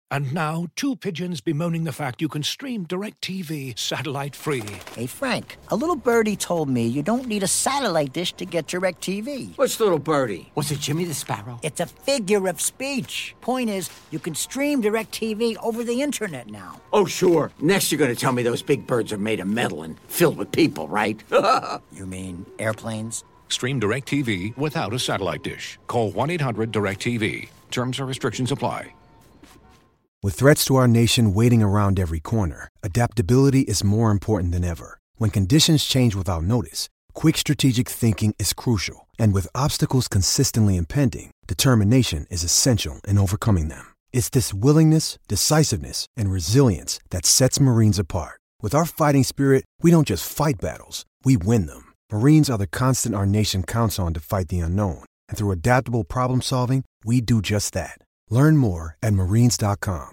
And now, two pigeons bemoaning the fact you can stream DirecTV satellite-free. Hey, Frank, a little birdie told me you don't need a satellite dish to get DirecTV. What's little birdie? Was it Jimmy the Sparrow? It's a figure of speech. Point is, you can stream DirecTV over the internet now. Oh, sure. Next you're going to tell me those big birds are made of metal and filled with people, right? You mean airplanes? Stream DirecTV without a satellite dish. Call 1-800-DirecTV. Terms and restrictions apply. With threats to our nation waiting around every corner, adaptability is more important than ever. When conditions change without notice, quick strategic thinking is crucial. And with obstacles consistently impending, determination is essential in overcoming them. It's this willingness, decisiveness, and resilience that sets Marines apart. With our fighting spirit, we don't just fight battles, we win them. Marines are the constant our nation counts on to fight the unknown. And through adaptable problem solving, we do just that. Learn more at marines.com.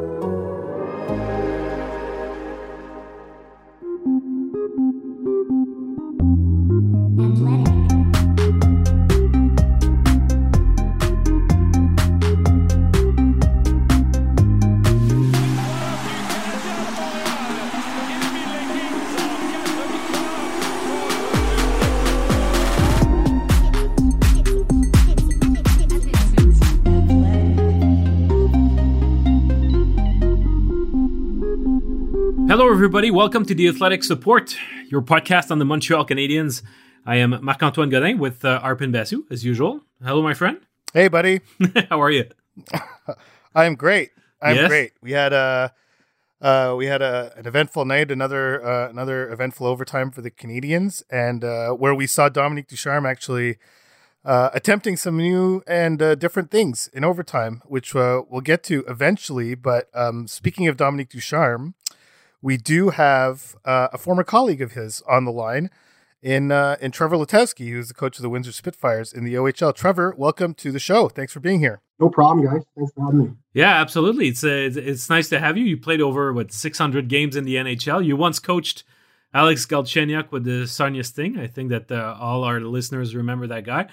Hello, everybody. Welcome to The Athletic Support, your podcast on the Montreal Canadiens. I am Marc-Antoine Godin with Arpin Basu, as usual. Hello, my friend. Hey, buddy. How are you? I'm great. Yes? Great. We had an eventful night, another eventful overtime for the Canadiens, and where we saw Dominique Ducharme actually attempting some new and different things in overtime, which we'll get to eventually. But speaking of Dominique Ducharme, we do have a former colleague of his on the line in Trevor Letowski, who's the coach of the Windsor Spitfires in the OHL. Trevor, welcome to the show. Thanks for being here. No problem, guys. Thanks for having me. Yeah, absolutely. It's nice to have you. You played over 600 games in the NHL. You once coached Alex Galchenyuk with the Sarnia Sting. I think that all our listeners remember that guy.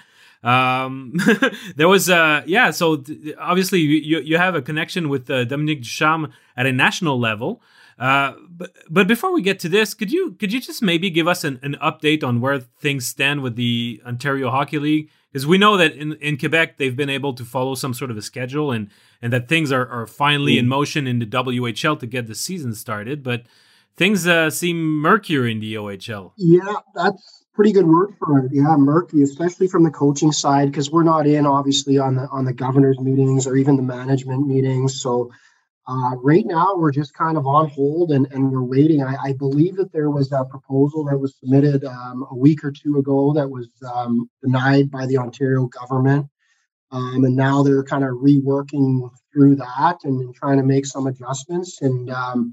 There was so obviously you have a connection with Dominique Ducharme at a national level. But before we get to this, could you just maybe give us an update on where things stand with the Ontario Hockey League? Because we know that in Quebec they've been able to follow some sort of a schedule and that things are finally in motion in the WHL to get the season started. But things seem murkier in the OHL. Yeah, that's pretty good word for it. Yeah, murky, especially from the coaching side, because we're not in obviously on the governor's meetings or even the management meetings. So right now we're just kind of on hold and we're waiting. I believe that there was a proposal that was submitted a week or two ago that was denied by the Ontario government. And now they're kind of reworking through that and trying to make some adjustments. And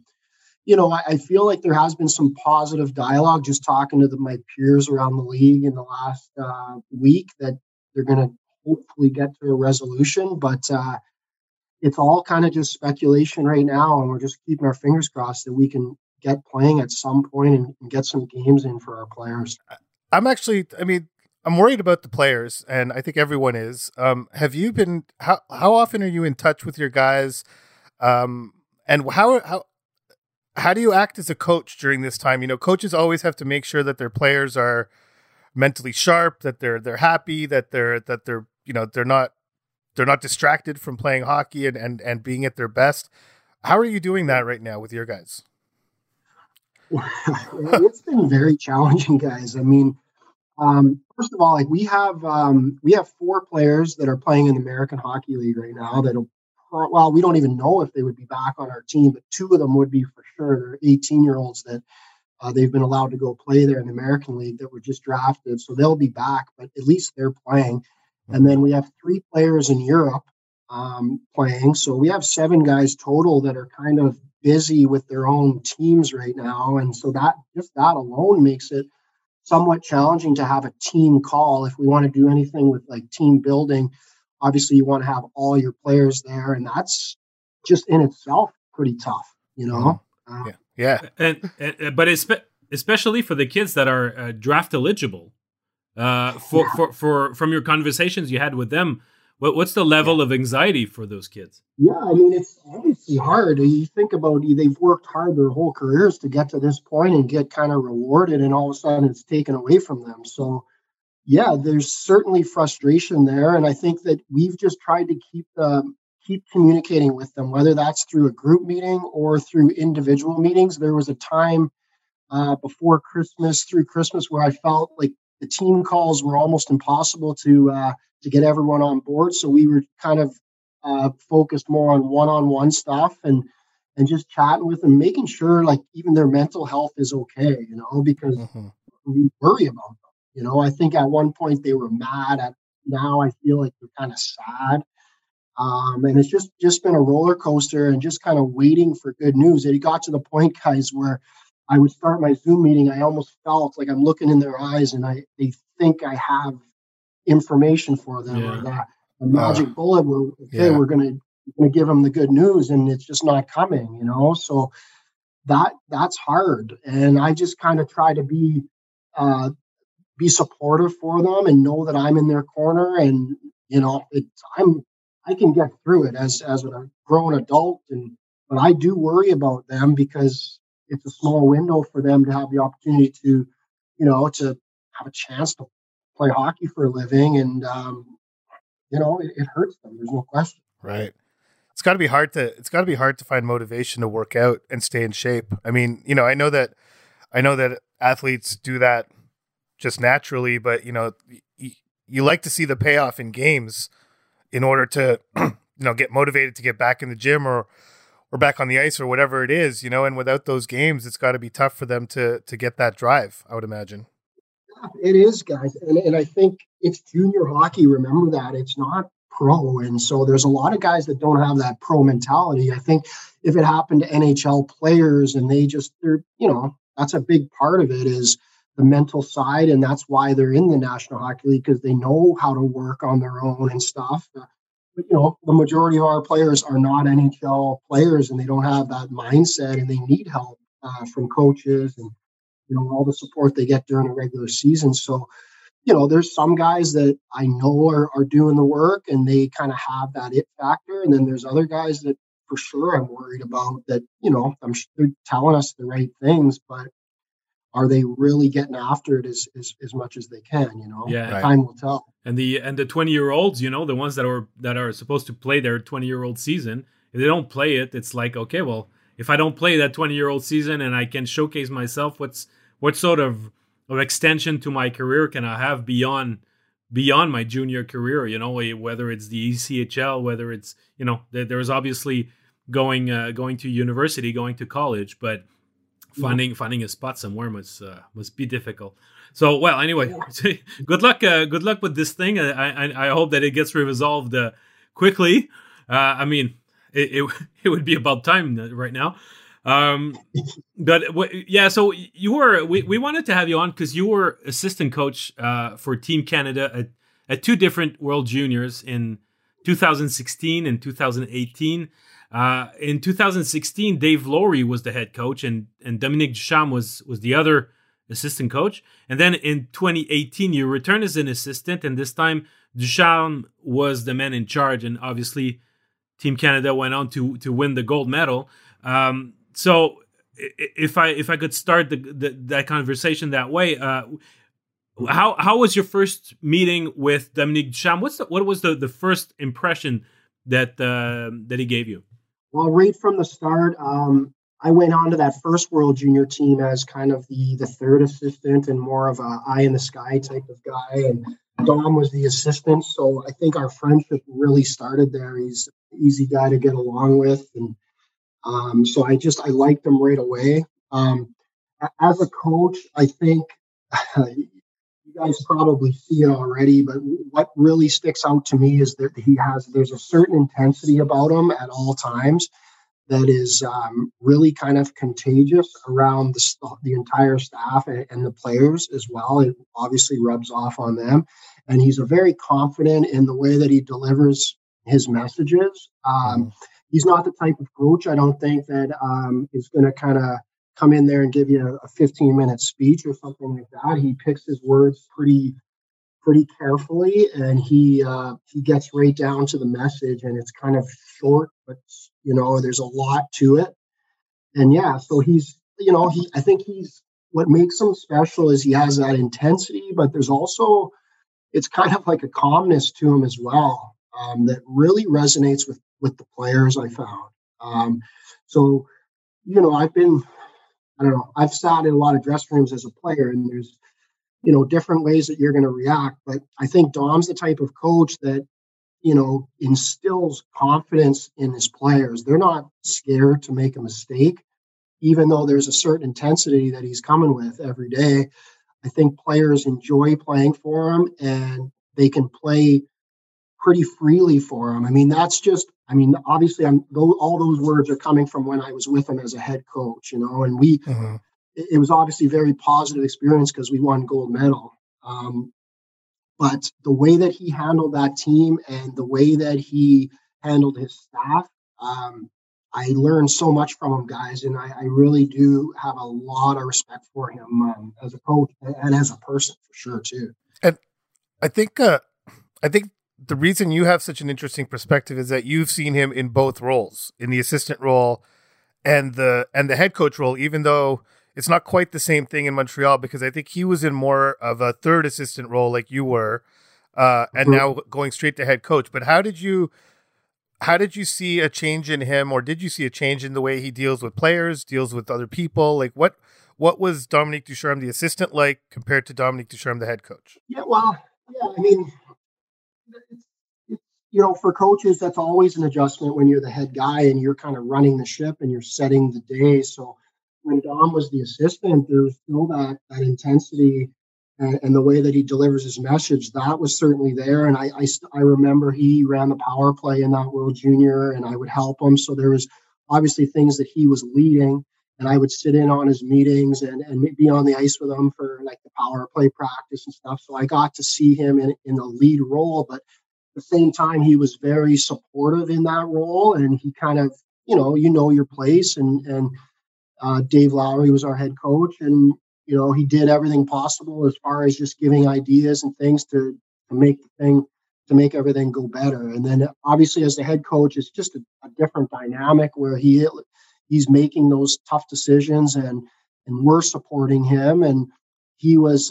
I feel like there has been some positive dialogue just talking to my peers around the league in the last week that they're going to hopefully get to a resolution. But it's all kind of just speculation right now, and we're just keeping our fingers crossed that we can get playing at some point and get some games in for our players. I'm worried about the players, and I think everyone is. Have you been? How often are you in touch with your guys? And how do you act as a coach during this time? You know, coaches always have to make sure that their players are mentally sharp, that they're happy, that they're not distracted from playing hockey and being at their best. How are you doing that right now with your guys? It's been very challenging, guys. I mean, first of all, we have 4 players that are playing in the American Hockey League right now we don't even know if they would be back on our team, but 2 of them would be for sure. They're 18-year-olds that they've been allowed to go play there in the American League that were just drafted. So they'll be back, but at least they're playing. And then we have 3 players in Europe playing. So we have 7 guys total that are kind of busy with their own teams right now. And so that alone makes it somewhat challenging to have a team call. If we want to do anything with like team building, obviously you want to have all your players there. And that's just in itself pretty tough, you know? Yeah. But especially for the kids that are draft eligible. From your conversations you had with them, What's the level of anxiety for those kids? Yeah, I mean, it's obviously hard. You think about they've worked hard their whole careers to get to this point and get kind of rewarded, and all of a sudden it's taken away from them. So, yeah, there's certainly frustration there, and I think that we've just tried to keep communicating with them, whether that's through a group meeting or through individual meetings. There was a time before Christmas, through Christmas, where I felt like the team calls were almost impossible to get everyone on board. So we were kind of focused more on one-on-one stuff and just chatting with them, making sure like even their mental health is okay, because we worry about them. I think at one point they were mad. Now I feel like they're kind of sad. And it's just been a roller coaster and just kind of waiting for good news. It got to the point, guys, where I would start my Zoom meeting. I almost felt like I'm looking in their eyes and they think I have information for them, or that a magic bullet where we're going to give them the good news, and it's just not coming, so that's hard. And I just kind of try to be supportive for them and know that I'm in their corner, and I can get through it as a grown adult, but I do worry about them because it's a small window for them to have the opportunity to to have a chance to play hockey for a living, and it hurts them. There's no question. Right. It's got to be hard to find motivation to work out and stay in shape. I mean, I know that athletes do that just naturally, but you like to see the payoff in games in order to get motivated to get back in the gym or back on the ice or whatever it is, and without those games, it's got to be tough for them to get that drive, I would imagine. It is, guys. And I think it's junior hockey. Remember that it's not pro. And so there's a lot of guys that don't have that pro mentality. I think if it happened to NHL players and they're that's a big part of it is the mental side. And that's why they're in the National Hockey League, because they know how to work on their own and stuff. But, the majority of our players are not NHL players, and they don't have that mindset, and they need help from coaches and, all the support they get during a regular season. So, there's some guys that I know are doing the work and they kind of have that it factor. And then there's other guys that for sure I'm worried about that, I'm sure they're telling us the right things, but are they really getting after it as much as they can? Yeah, right. Time will tell. And the 20-year-olds, the ones that are supposed to play their 20-year-old season, if they don't play it, it's like, okay, well, if I don't play that 20-year-old season and I can showcase myself, what sort of extension to my career can I have beyond my junior career? Whether it's the ECHL, whether it's there's obviously going to university, going to college, but finding a spot somewhere must be difficult. So, well, anyway, good luck with this thing. I hope that it gets resolved quickly. I mean, it would be about time right now. But yeah, so we wanted to have you on because you were assistant coach for Team Canada at two different World Juniors in 2016 and 2018. In 2016, Dave Laurie was the head coach, and Dominique Ducharme was the other assistant coach. And then in 2018, you returned as an assistant, and this time Ducharme was the man in charge. And obviously, Team Canada went on to win the gold medal. So if I could start that conversation that way, how was your first meeting with Dominique Ducharme? What was the first impression that he gave you? Well, right from the start, I went on to that first World Junior team as kind of the third assistant and more of a eye in the sky type of guy. And Dom was the assistant. So I think our friendship really started there. He's an easy guy to get along with. And so I liked him right away. As a coach, I think you guys probably see it already, but what really sticks out to me is that there's a certain intensity about him at all times that is really kind of contagious around the entire staff and the players as well. It obviously rubs off on them. And he's very confident in the way that he delivers his messages. He's not the type of coach, I don't think, that is going to kind of come in there and give you a 15-minute speech or something like that. He picks his words pretty pretty carefully, and he gets right down to the message, and it's kind of short, but there's a lot to it. And yeah, so I think what makes him special is he has that intensity, but there's also, it's kind of like a calmness to him as well, that really resonates with the players I found. So, I've sat in a lot of dressing rooms as a player, and there's, different ways that you're going to react. But I think Dom's the type of coach that, instills confidence in his players. They're not scared to make a mistake, even though there's a certain intensity that he's coming with every day. I think players enjoy playing for him, and they can play pretty freely for him. Obviously all those words are coming from when I was with him as a head coach, and it was obviously a very positive experience because we won gold medal. But the way that he handled that team and the way that he handled his staff, I learned so much from him, guys, and I really do have a lot of respect for him as a coach and as a person, for sure, too. And I think the reason you have such an interesting perspective is that you've seen him in both roles, in the assistant role and the head coach role, even though it's not quite the same thing in Montreal, because I think he was in more of a third assistant role like you were, and now going straight to head coach. But how did you see a change in him, or did you see a change in the way he deals with players, deals with other people? Like what was Dominique Ducharme, the assistant, like compared to Dominique Ducharme, the head coach? For coaches, that's always an adjustment when you're the head guy and you're kind of running the ship and you're setting the day. So when Dom was the assistant, there was still that intensity and the way that he delivers his message. That was certainly there. And I remember he ran the power play in that World Junior, and I would help him. So there was obviously things that he was leading, and I would sit in on his meetings and be on the ice with him for like the power play practice and stuff. So I got to see him in the lead role, but at the same time, he was very supportive in that role, and he kind of, your place. And Dave Lowry was our head coach, and he did everything possible as far as just giving ideas and things to make everything go better. And then obviously as the head coach, it's just a different dynamic where he's making those tough decisions, and we're supporting him. And he was,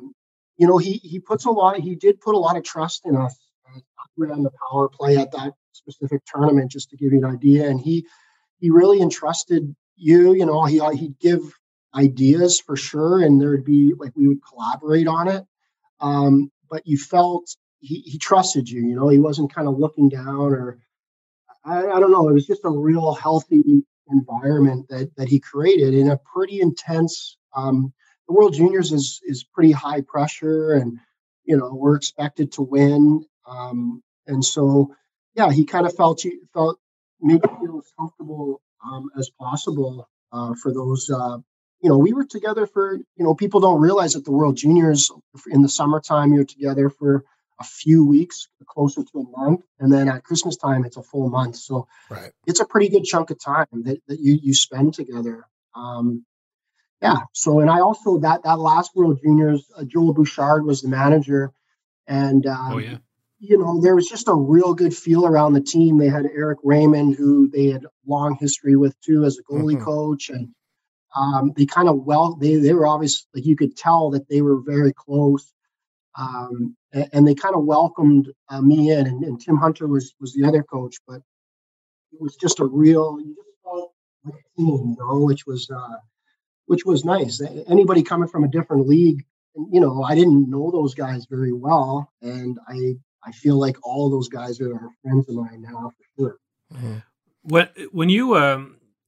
he did put a lot of trust in us. I ran the power play at that specific tournament, just to give you an idea. And he really entrusted he'd give ideas for sure, and there'd be we would collaborate on it. But you felt he trusted you. He wasn't kind of looking down, or I don't know. It was just a real healthy environment that he created in a pretty intense. The World Juniors is pretty high pressure, and we're expected to win. And so, yeah, he kind of made you feel as comfortable as possible for those. We were together for, people don't realize that the World Juniors in the summertime, you're together for a few weeks, closer to a month. And then at Christmas time, it's a full month. So right. It's a pretty good chunk of time that you spend together. So, and I also, that last World Juniors, Joel Bouchard was the manager. And, there was just a real good feel around the team. They had Eric Raymond, who they had long history with too, as a goalie coach. And they kind of, they were obviously, you could tell that they were very close. And they kind of welcomed me in, and Tim Hunter was the other coach, but it was just you just felt like a team, which was nice. Anybody coming from a different league, I didn't know those guys very well, and I feel like all of those guys are friends of mine now, for sure. Mm-hmm.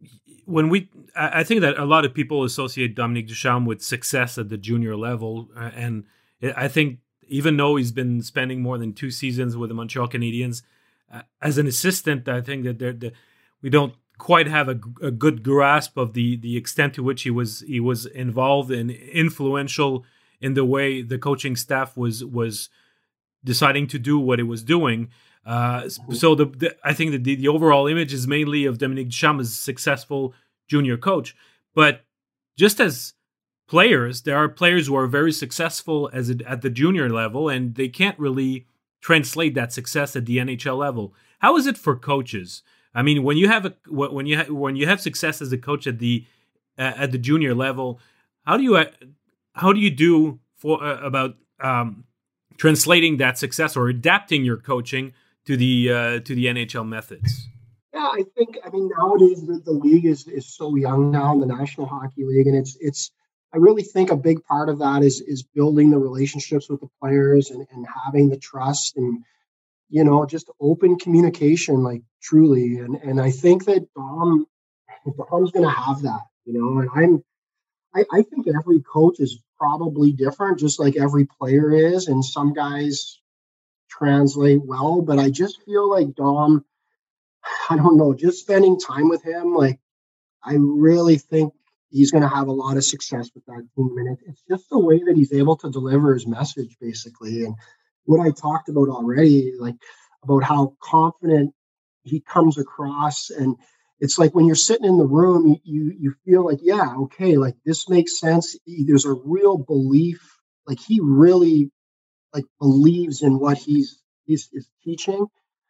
I think that a lot of people associate Dominique Ducharme with success at the junior level, and I think even though he's been spending more than 2 seasons with the Montreal Canadiens as an assistant, I think that we don't quite have a good grasp of the extent to which he was involved and influential in the way the coaching staff was deciding to do what it was doing. So I think that the overall image is mainly of Dominique Ducharme as a successful junior coach. But just as players, there are players who are very successful at the junior level, and they can't really translate that success at the NHL level. How is it for coaches? I mean, when you have when you have success as a coach at the junior level, how do you do for about translating that success or adapting your coaching to the NHL methods? Yeah, I mean, nowadays the league is so young now, the National Hockey League, and it's I really think a big part of that is building the relationships with the players and having the trust and, you know, just open communication, like truly. And I think that Dom's going to have that, you know, and I think every coach is probably different, just like every player is. And some guys translate well, but I just feel like Dom, I don't know, just spending time with him, like, I really think he's going to have a lot of success with that team. And it's just the way that he's able to deliver his message, basically. And what I talked about already, like about how confident he comes across. And it's like when you're sitting in the room, you feel like, yeah, okay, like this makes sense. There's a real belief, like he really like believes in what he's teaching.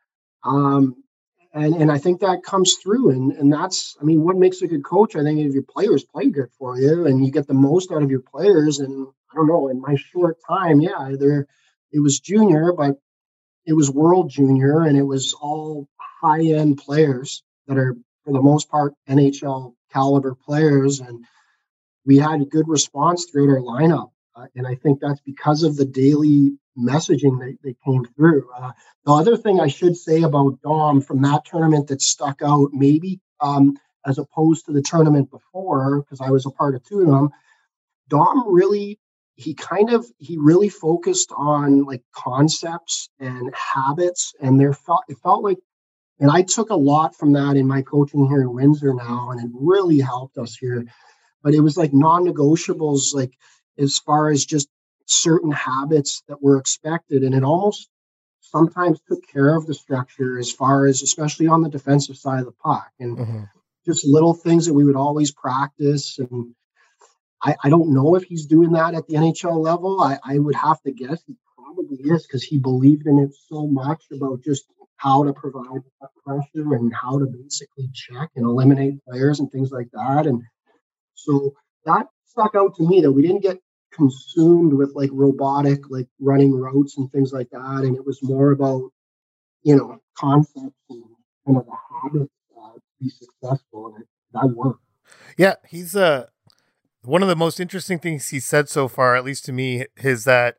And I think that comes through. And that's, I mean, what makes a good coach, I think, if your players play good for you and you get the most out of your players. And I don't know, in my short time, yeah, it was junior, but it was world junior, and it was all high-end players that are, for the most part, NHL caliber players. And we had a good response throughout our lineup. And I think that's because of the daily messaging that came through. The other thing I should say about Dom from that tournament that stuck out, maybe as opposed to the tournament before, because I was a part of two of them, Dom really, he really focused on like concepts and habits, and it felt like, and I took a lot from that in my coaching here in Windsor now, and it really helped us here. But it was like non-negotiables, like as far as just certain habits that were expected. And it almost sometimes took care of the structure as far as, especially on the defensive side of the puck, and just little things that we would always practice. And I don't know if he's doing that at the NHL level. I would have to guess he probably is, because he believed in it so much about just how to provide pressure and how to basically check and eliminate players and things like that. And so that stuck out to me, that we didn't get consumed with like robotic, like running routes and things like that. And it was more about, you know, concepts and kind of the habits to be successful. And that worked. Yeah, he's one of the most interesting things he said so far, at least to me, is that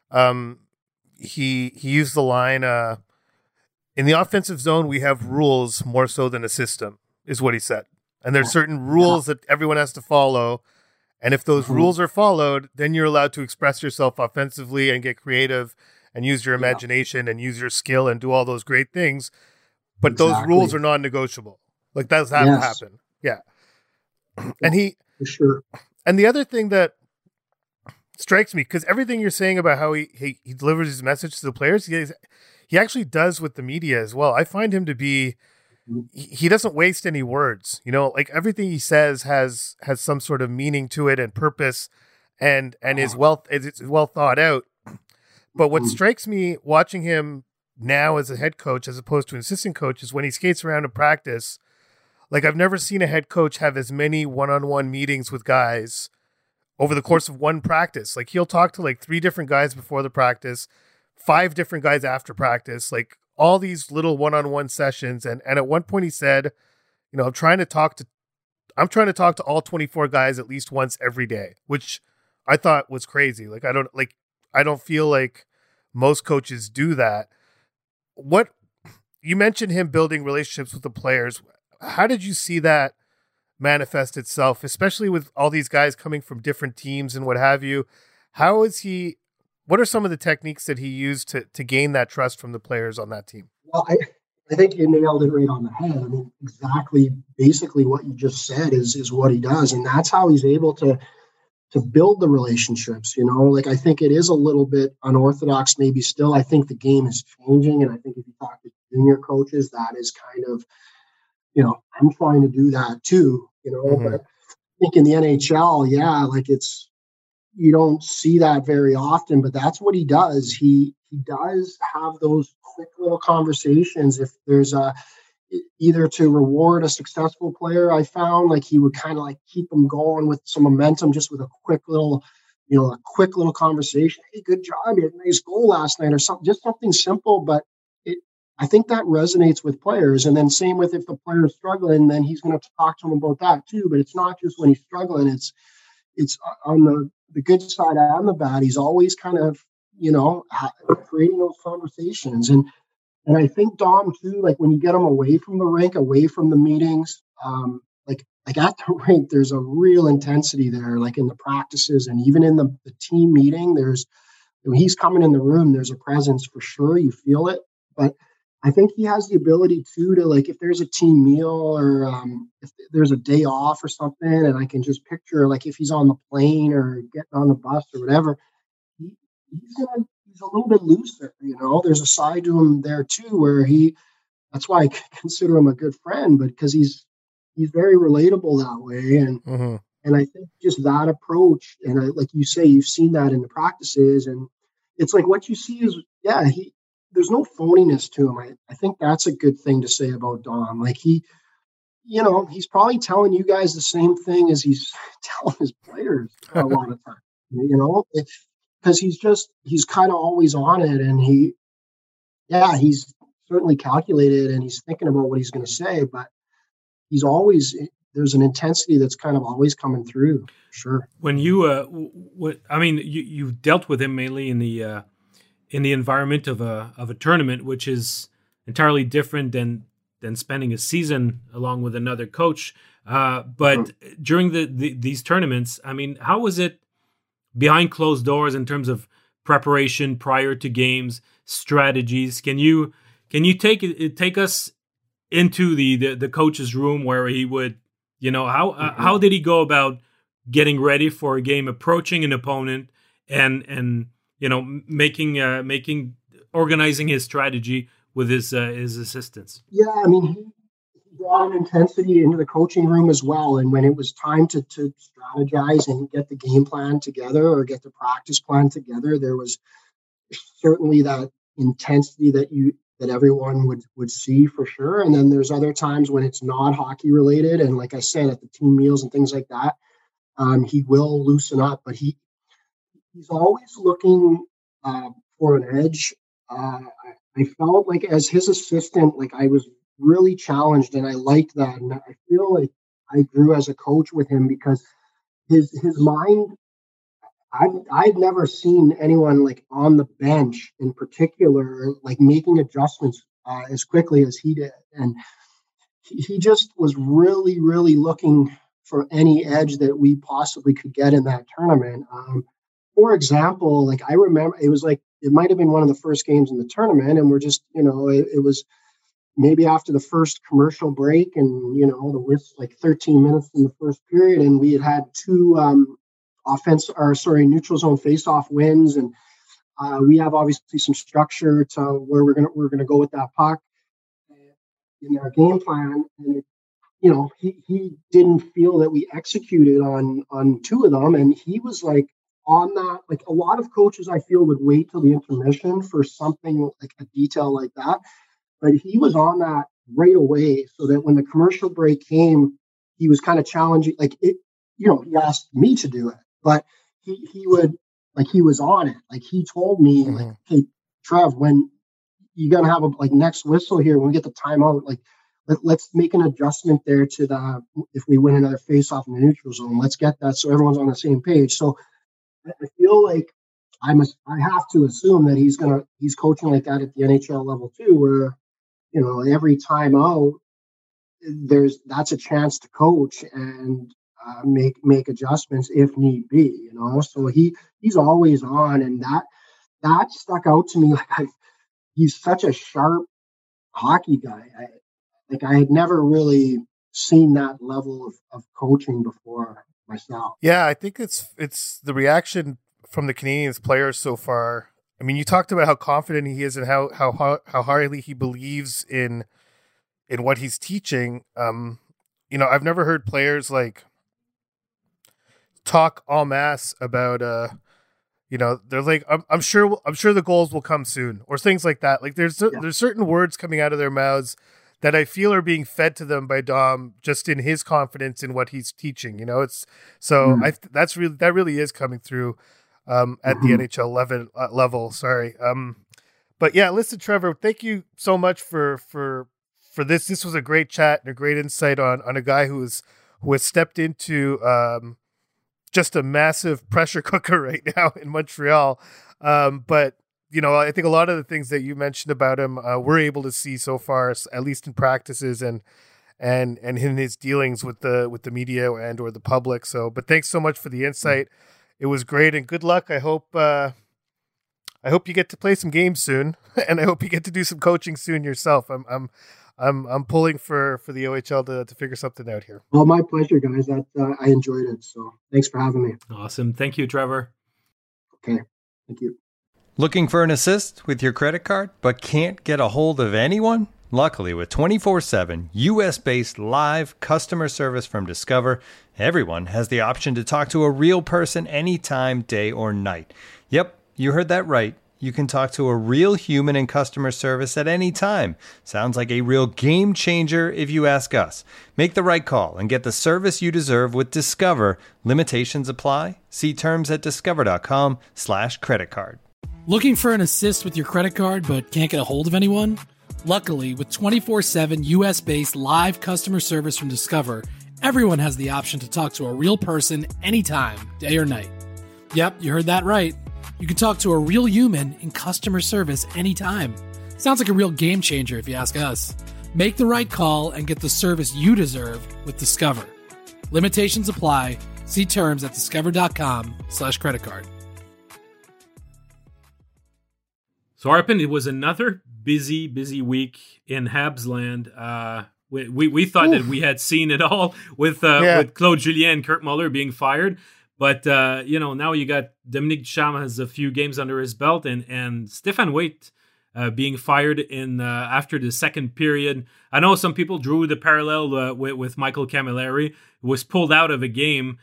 he used the line, in the offensive zone, we have rules more so than a system, is what he said. And there's certain rules that everyone has to follow. And if those rules are followed, then you're allowed to express yourself offensively and get creative and use your imagination and use your skill and do all those great things. But those rules are non-negotiable. Like, that's have to happen. Yeah. And for sure. And the other thing that strikes me, because everything you're saying about how he delivers his message to the players, he actually does with the media as well. I find him to be, he doesn't waste any words, you know, like everything he says has some sort of meaning to it and purpose and it's well thought out. But what strikes me watching him now as a head coach, as opposed to an assistant coach, is when he skates around in practice. Like, I've never seen a head coach have as many one-on-one meetings with guys over the course of one practice. Like, he'll talk to like 3 different guys before the practice, 5 different guys after practice, like all these little one-on-one sessions. And at one point he said, you know, I'm trying to talk to all 24 guys at least once every day, which I thought was crazy. Like, I don't feel like most coaches do that. What you mentioned, him building relationships with the players. How did you see that manifest itself, especially with all these guys coming from different teams and what have you? What are some of the techniques that he used to gain that trust from the players on that team? Well, I think you nailed it right on the head. I mean, exactly, basically what you just said is what he does. And that's how he's able to build the relationships, you know. Like, I think it is a little bit unorthodox maybe still. I think the game is changing. And I think if you talk to junior coaches, that is kind of, you know, I'm trying to do that too, you know. But I think in the NHL, yeah, like it's you don't see that very often, but that's what he does. He does have those quick little conversations. If there's either to reward a successful player, I found like he would kind of like keep them going with some momentum, just with a quick little, a quick little conversation. Hey, good job! You had a nice goal last night, or something. Just something simple, but I think that resonates with players. And then same with if the player is struggling, then he's going to talk to him about that too. But it's not just when he's struggling; it's on the good side and the bad. He's always kind of creating those conversations. And I think Dom too, like when you get him away from the rink, away from the meetings, like at the rink, there's a real intensity there, like in the practices and even in the team meeting. When he's coming in the room, there's a presence for sure. You feel it. But I think he has the ability too to, like, if there's a team meal or if there's a day off or something, and I can just picture like if he's on the plane or getting on the bus or whatever, he's a little bit looser. There's a side to him there too where that's why I consider him a good friend, but because he's very relatable that way. And I think just that approach, and like you say, you've seen that in the practices, and it's like what you see is, there's no phoniness to him. I think that's a good thing to say about Dom. Like he's probably telling you guys the same thing as he's telling his players a lot of times, because he's kind of always on it, and he's certainly calculated and he's thinking about what he's going to say, but there's an intensity that's kind of always coming through. Sure. When you've dealt with him mainly in the environment of a tournament, which is entirely different than spending a season along with another coach. But during these tournaments, I mean, how was it behind closed doors in terms of preparation prior to games, strategies? Can you take us into the coach's room where he would, how did he go about getting ready for a game, approaching an opponent, and organizing his strategy with his assistants? Yeah, I mean, he brought an intensity into the coaching room as well. And when it was time to strategize and get the game plan together or get the practice plan together, there was certainly that intensity that everyone would see for sure. And then there's other times when it's not hockey related. And like I said, at the team meals and things like that, he will loosen up, but he's always looking for an edge. I felt like as his assistant, like I was really challenged, and I liked that. And I feel like I grew as a coach with him because his mind, I'd never seen anyone like on the bench in particular, like making adjustments as quickly as he did. And he just was really, really looking for any edge that we possibly could get in that tournament. For example, like I remember it might have been one of the first games in the tournament, and we're just, it was maybe after the first commercial break, and, the whistle, like 13 minutes in the first period, and we had two neutral zone face-off wins, and we have obviously some structure to where we're gonna go with that puck in our game plan, and he didn't feel that we executed on two of them, and he was like on that. Like a lot of coaches, I feel, would wait till the intermission for something like a detail like that, but he was on that right away, so that when the commercial break came, he was kind of challenging. Like it, he asked me to do it, but he was on it. Like he told me, like, hey, Trev, when you're gonna have a next whistle here, when we get the timeout, like let's make an adjustment there to if we win another face-off in the neutral zone, let's get that so everyone's on the same page. So I feel like I have to assume that he's coaching like that at the NHL level too, where every time out that's a chance to coach and make adjustments if need be. So he's always on, and that stuck out to me. Like he's such a sharp hockey guy. I had never really seen that level of coaching before myself. Yeah, I think it's the reaction from the Canadiens players so far. I mean, you talked about how confident he is and how highly he believes in what he's teaching. I've never heard players like talk en masse about they're like, I'm sure the goals will come soon, or things like that. Like there's certain words coming out of their mouths that I feel are being fed to them by Dom, just in his confidence in what he's teaching. It's so that really is coming through at the NHL level. Sorry. But yeah, listen, Trevor, thank you so much for this. This was a great chat and a great insight on a guy who has stepped into just a massive pressure cooker right now in Montreal. But I think a lot of the things that you mentioned about him, we're able to see so far, at least in practices and in his dealings with the media and or the public. So, but thanks so much for the insight. It was great, and good luck. I hope you get to play some games soon, and I hope you get to do some coaching soon yourself. I'm pulling for the OHL to figure something out here. Well, my pleasure, guys. I enjoyed it. So thanks for having me. Awesome. Thank you, Trevor. Okay. Thank you. Looking for an assist with your credit card, but can't get a hold of anyone? Luckily, with 24/7 US-based live customer service from Discover, everyone has the option to talk to a real person anytime, day or night. Yep, you heard that right. You can talk to a real human in customer service at any time. Sounds like a real game changer if you ask us. Make the right call and get the service you deserve with Discover. Limitations apply. See terms at discover.com/creditcard. Looking for an assist with your credit card but can't get a hold of anyone? Luckily, with 24/7 US-based live customer service from Discover, everyone has the option to talk to a real person anytime, day or night. Yep, you heard that right. You can talk to a real human in customer service anytime. Sounds like a real game changer if you ask us. Make the right call and get the service you deserve with Discover. Limitations apply. See terms at discover.com/creditcard. So Arpin, it was another busy week in Habs land. We thought that we had seen it all with Claude Julien and Kirk Muller being fired. But, now you got Dominique Ducharme has a few games under his belt and Stefan Waite being fired in after the second period. I know some people drew the parallel with Michael Camilleri, who was pulled out of a game,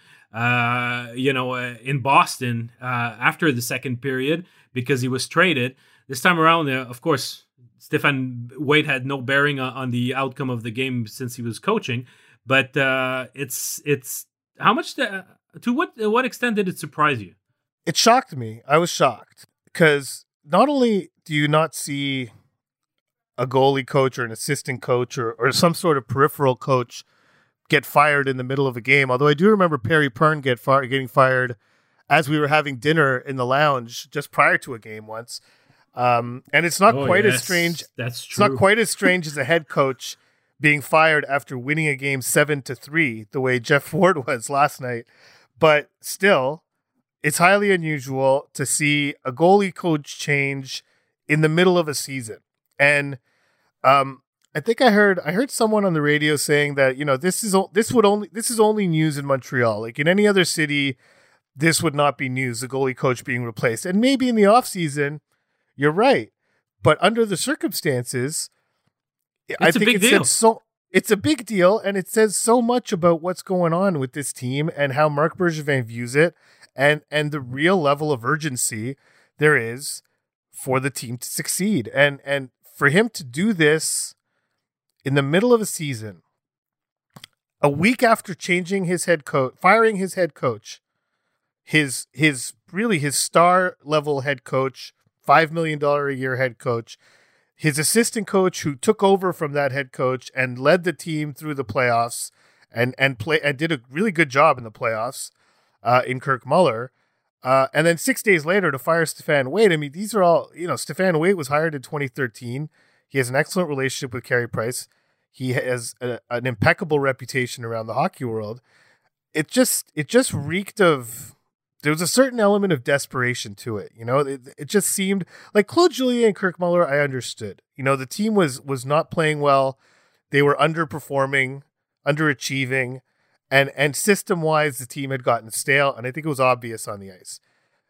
in Boston after the second period because he was traded. This time around, of course, Stefan Waite had no bearing on the outcome of the game since he was coaching. But it's how much to what extent did it surprise you? It shocked me. I was shocked because not only do you not see a goalie coach or an assistant coach or some sort of peripheral coach get fired in the middle of a game, although I do remember Perry Pern getting fired as we were having dinner in the lounge just prior to a game once. And it's not quite as strange. That's true. It's not quite as strange as a head coach being fired after winning a game 7-3, the way Jeff Ford was last night. But still, it's highly unusual to see a goalie coach change in the middle of a season. And I think I heard someone on the radio saying that this is only news in Montreal. Like in any other city, this would not be news. The goalie coach being replaced, and maybe in the off season, you're right. But under the circumstances, I think it's a big deal, and it says so much about what's going on with this team and how Marc Bergevin views it, and the real level of urgency there is for the team to succeed. And for him to do this in the middle of a season, a week after changing his head coach, firing his head coach, his star level head coach, $5 million a year head coach, his assistant coach who took over from that head coach and led the team through the playoffs and did a really good job in the playoffs in Kirk Muller. And then 6 days later to fire Stefan Waite. I mean, these are all, Stefan Waite was hired in 2013. He has an excellent relationship with Carey Price. He has an impeccable reputation around the hockey world. It just reeked of, there was a certain element of desperation to it. It just seemed like Claude Julien and Kirk Muller. I understood, the team was not playing well. They were underperforming, underachieving, and system wise, the team had gotten stale. And I think it was obvious on the ice.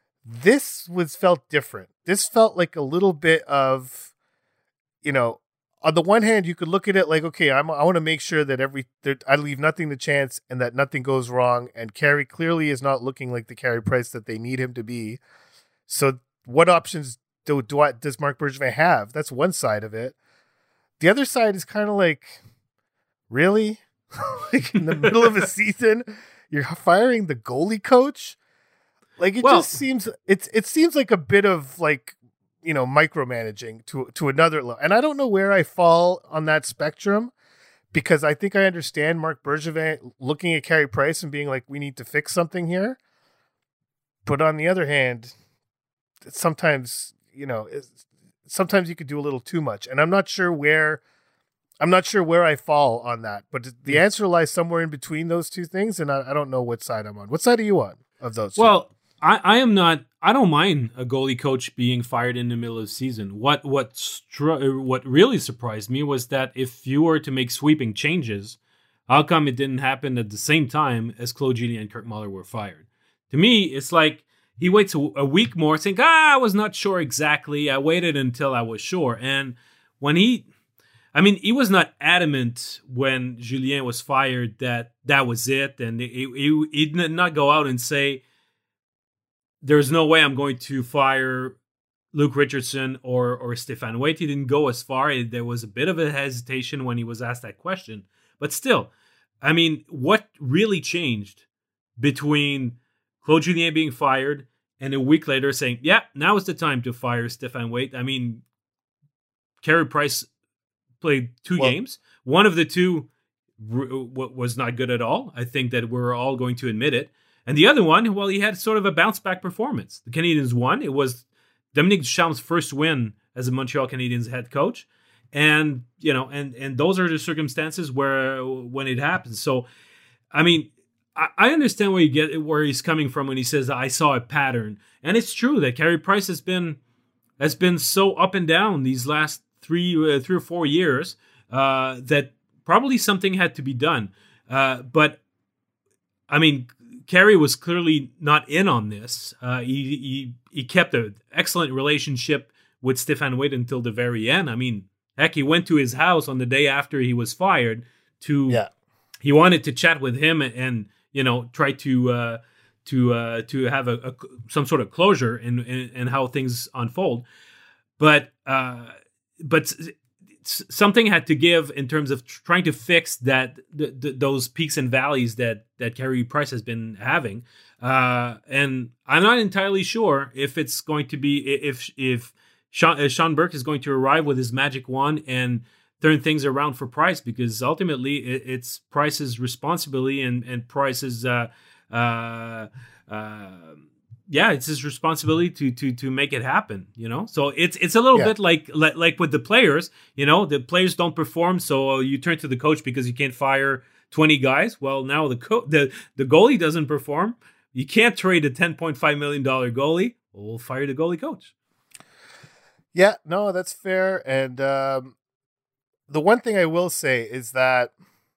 This felt different. This felt like a little bit of, on the one hand, you could look at it like, okay, I want to make sure that I leave nothing to chance and that nothing goes wrong. And Carey clearly is not looking like the Carey Price that they need him to be. So what options does Marc Bergevin have? That's one side of it. The other side is kind of like, really? Like in the middle of a season, you're firing the goalie coach? Like just seems it seems like a bit of like, micromanaging to another level. And I don't know where I fall on that spectrum, because I think I understand Marc Bergevin looking at Carey Price and being like, we need to fix something here. But on the other hand, sometimes you could do a little too much. And I'm not sure where I fall on that. But the answer lies somewhere in between those two things. And I don't know what side I'm on. What side are you on of those two? Well, I don't mind a goalie coach being fired in the middle of the season. What really surprised me was that if you were to make sweeping changes, how come it didn't happen at the same time as Claude Julien and Kirk Muller were fired? To me, it's like he waits a week more saying, I was not sure exactly. I waited until I was sure. And when he was not adamant when Julien was fired that was it. And he did not go out and say, there's no way I'm going to fire Luke Richardson or Stéphane Waite. He didn't go as far. There was a bit of a hesitation when he was asked that question. But still, what really changed between Claude Julien being fired and a week later saying, yeah, now is the time to fire Stéphane Waite? Carey Price played two games. One of the two was not good at all. I think that we're all going to admit it. And the other one, he had sort of a bounce-back performance. The Canadiens won. It was Dominique Ducharme's first win as a Montreal Canadiens head coach. And, and those are the circumstances when it happens. So, I understand where he's coming from when he says, I saw a pattern. And it's true that Carey Price has been so up and down these last 3 or 4 years that probably something had to be done. But Carey was clearly not in on this. He kept an excellent relationship with Stéphane Waite until the very end. Heck, he went to his house on the day after he was fired he wanted to chat with him and try to have some sort of closure in how things unfold. But something had to give in terms of trying to fix those peaks and valleys that Carey Price has been having. And I'm not entirely sure if it's going to be, if Sean Burke is going to arrive with his magic wand and turn things around for Price, because ultimately it's Price's responsibility and Price's, it's his responsibility to make it happen, So it's a little bit like with the players, the players don't perform, so you turn to the coach because you can't fire 20 guys. Well, now the goalie doesn't perform. You can't trade a $10.5 million goalie. Well, we'll fire the goalie coach. Yeah, no, that's fair. And the one thing I will say is that,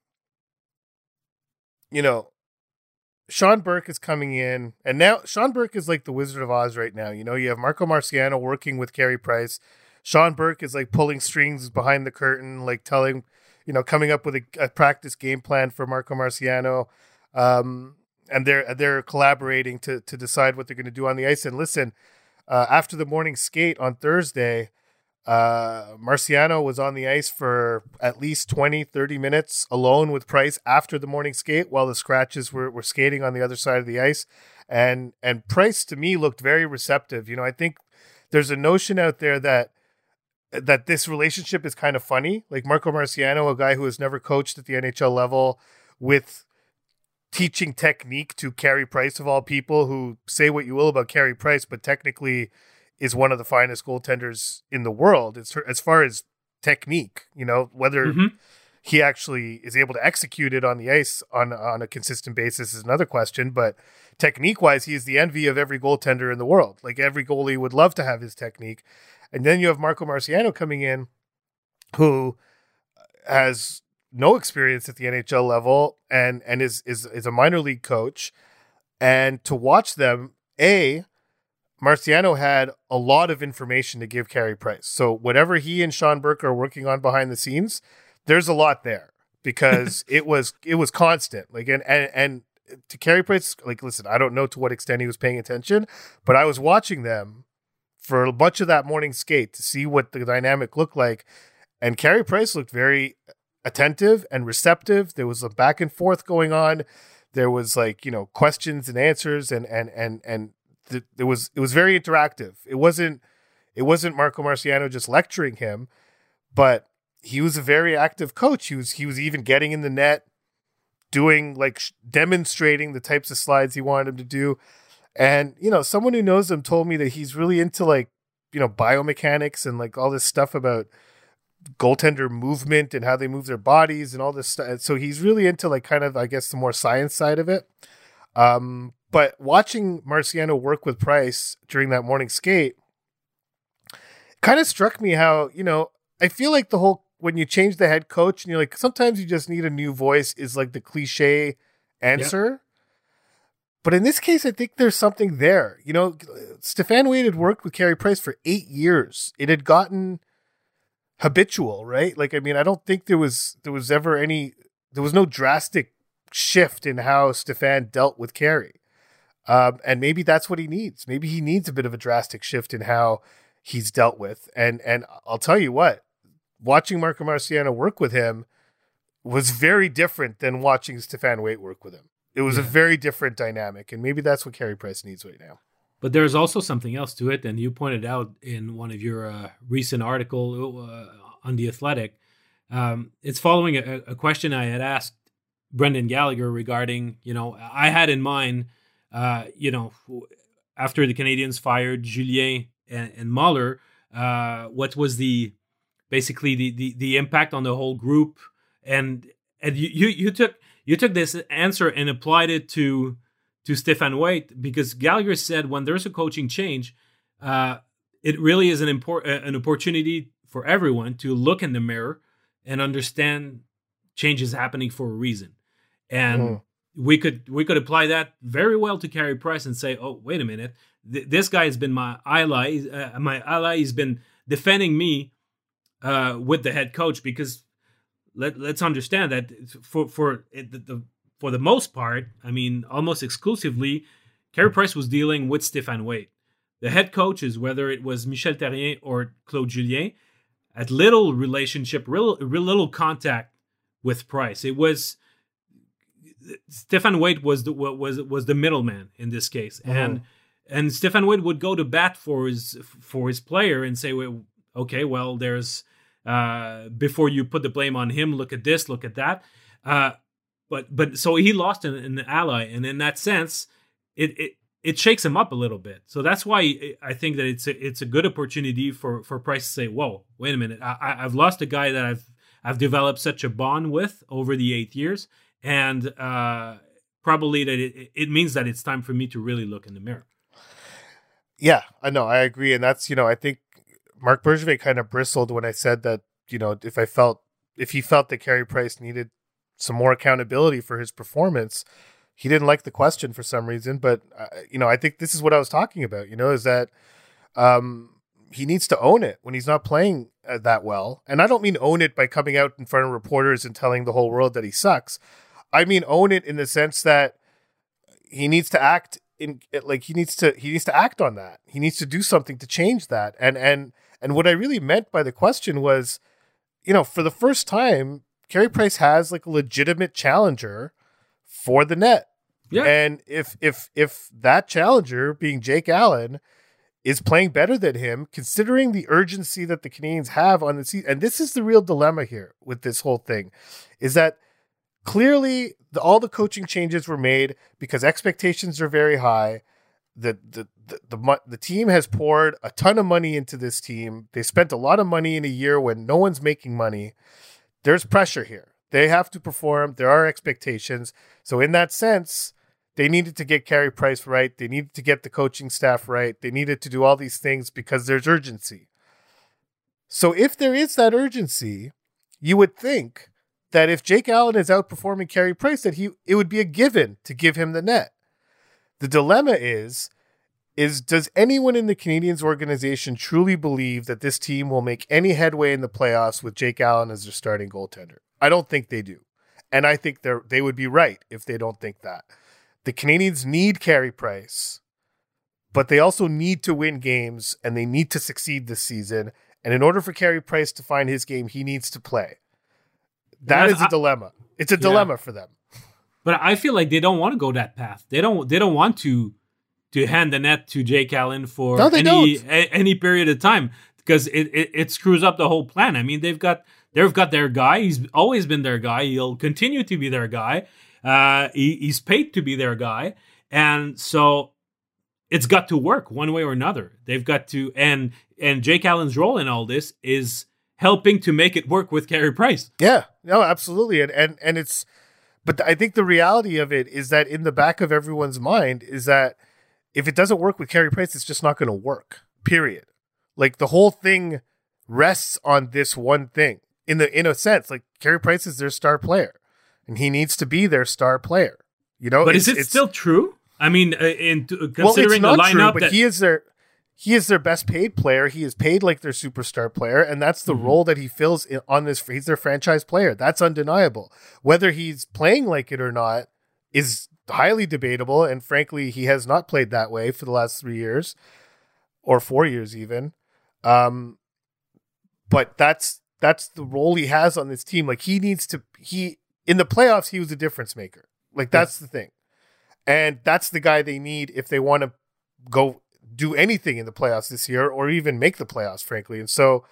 Sean Burke is coming in, and now Sean Burke is like the Wizard of Oz right now. You have Marco Marciano working with Carey Price. Sean Burke is like pulling strings behind the curtain, like telling, coming up with a practice game plan for Marco Marciano. And they're collaborating to decide what they're going to do on the ice. And listen, after the morning skate on Thursday, Marciano was on the ice for at least 20-30 minutes alone with Price after the morning skate while the Scratches were skating on the other side of the ice. And Price, to me, looked very receptive. I think there's a notion out there that this relationship is kind of funny. Like Marco Marciano, a guy who has never coached at the NHL level, with teaching technique to Carey Price, of all people, who, say what you will about Carey Price, but technically is one of the finest goaltenders in the world as far as technique, whether he actually is able to execute it on the ice on a consistent basis is another question. But technique wise, he is the envy of every goaltender in the world. Like every goalie would love to have his technique. And then you have Marco Marciano coming in, who has no experience at the NHL level and is a minor league coach. And to watch them, Marciano had a lot of information to give Carey Price. So whatever he and Sean Burke are working on behind the scenes, there's a lot there because it was constant. Like and to Carey Price, like, listen, I don't know to what extent he was paying attention, but I was watching them for a bunch of that morning skate to see what the dynamic looked like. And Carey Price looked very attentive and receptive. There was a back and forth going on. There was questions and answers and it was very interactive. It wasn't Marco Marciano just lecturing him, but he was a very active coach. He was even getting in the net, doing demonstrating the types of slides he wanted him to do. And, someone who knows him told me that he's really into biomechanics and all this stuff about goaltender movement and how they move their bodies and all this stuff. So he's really into the more science side of it. But watching Marciano work with Price during that morning skate kind of struck me how, I feel like when you change the head coach and you're like, sometimes you just need a new voice is the cliche answer. Yep. But in this case, I think there's something there. Stéphane Waite had worked with Carey Price for 8 years. It had gotten habitual, right? I don't think there was no drastic shift in how Stéphane dealt with Carey. And maybe that's what he needs. Maybe he needs a bit of a drastic shift in how he's dealt with. And I'll tell you what, watching Marco Marciano work with him was very different than watching Stéphane Waite work with him. It was a very different dynamic, and maybe that's what Carey Price needs right now. But there's also something else to it, and you pointed out in one of your recent article on The Athletic. It's following a question I had asked Brendan Gallagher regarding, I had in mind, after the Canadiens fired Julien and Mahler, what was the impact on the whole group, and you took this answer and applied it to Stéphane Waite, because Gallagher said when there's a coaching change, it really is an opportunity for everyone to look in the mirror and understand change is happening for a reason, and we could apply that very well to Carey Price and say, oh, wait a minute, this guy has been my ally. He's been defending me with the head coach, because let's understand that for the most part, almost exclusively, Carey Price was dealing with Stéphane Waite. The head coaches, whether it was Michel Therrien or Claude Julien, had little relationship, real little contact with Price. It was Stéphane Waite was the middleman in this case, and Stéphane Waite would go to bat for his player and say, well, okay, well, there's before you put the blame on him, look at this, look at that. But so he lost an ally, and in that sense, it shakes him up a little bit. So that's why I think that it's a good opportunity for Price to say, whoa, wait a minute, I've lost a guy that I've developed such a bond with over the 8 years, and probably that it means that it's time for me to really look in the mirror. Yeah, I know, I agree, and that's I think Marc Bergevin kind of bristled when I said that if he felt that Carey Price needed some more accountability for his performance. He didn't like the question for some reason, but I think this is what I was talking about, is that he needs to own it when he's not playing that well. And I don't mean own it by coming out in front of reporters and telling the whole world that he sucks. I mean, own it in the sense that he needs to act he needs to act on that. He needs to do something to change that. And what I really meant by the question was, for the first time, Carey Price has a legitimate challenger for the net. Yeah. And if that challenger, being Jake Allen, is playing better than him, considering the urgency that the Canadiens have on the season, and this is the real dilemma here with this whole thing, is that clearly all the coaching changes were made because expectations are very high. The team has poured a ton of money into this team. They spent a lot of money in a year when no one's making money. There's pressure here. They have to perform. There are expectations. So in that sense, they needed to get Carey Price right. They needed to get the coaching staff right. They needed to do all these things because there's urgency. So if there is that urgency, you would think that if Jake Allen is outperforming Carey Price, that it would be a given to give him the net. The dilemma is does anyone in the Canadiens organization truly believe that this team will make any headway in the playoffs with Jake Allen as their starting goaltender? I don't think they do. And I think they would be right if they don't think that. The Canadiens need Carey Price, but they also need to win games, and they need to succeed this season. And in order for Carey Price to find his game, he needs to play. That is a dilemma. It's a dilemma for them. But I feel like they don't want to go that path. They don't want to hand the net to Jake Allen for any period of time, because it screws up the whole plan. I mean, they've got their guy. He's always been their guy. He'll continue to be their guy. He's paid to be their guy, and so it's got to work one way or another. They've got to, and Jake Allen's role in all this is helping to make it work with Carey Price. Yeah, no, absolutely, and it's. But I think the reality of it is that in the back of everyone's mind is that if it doesn't work with Carey Price, it's just not going to work, period. Like, the whole thing rests on this one thing. In a sense, like, Carey Price is their star player, and he needs to be their star player. You know, but is it still true? I mean, considering the lineup, but he is their best paid player. He is paid like their superstar player, and that's the role that he fills on this. He's their franchise player. That's undeniable. Whether he's playing like it or not is highly debatable, and frankly, he has not played that way for the last 3 years or 4 years even. But that's the role he has on this team. Like, in the playoffs, he was a difference maker. Like, that's the thing. And that's the guy they need if they want to go do anything in the playoffs this year, or even make the playoffs, frankly. And so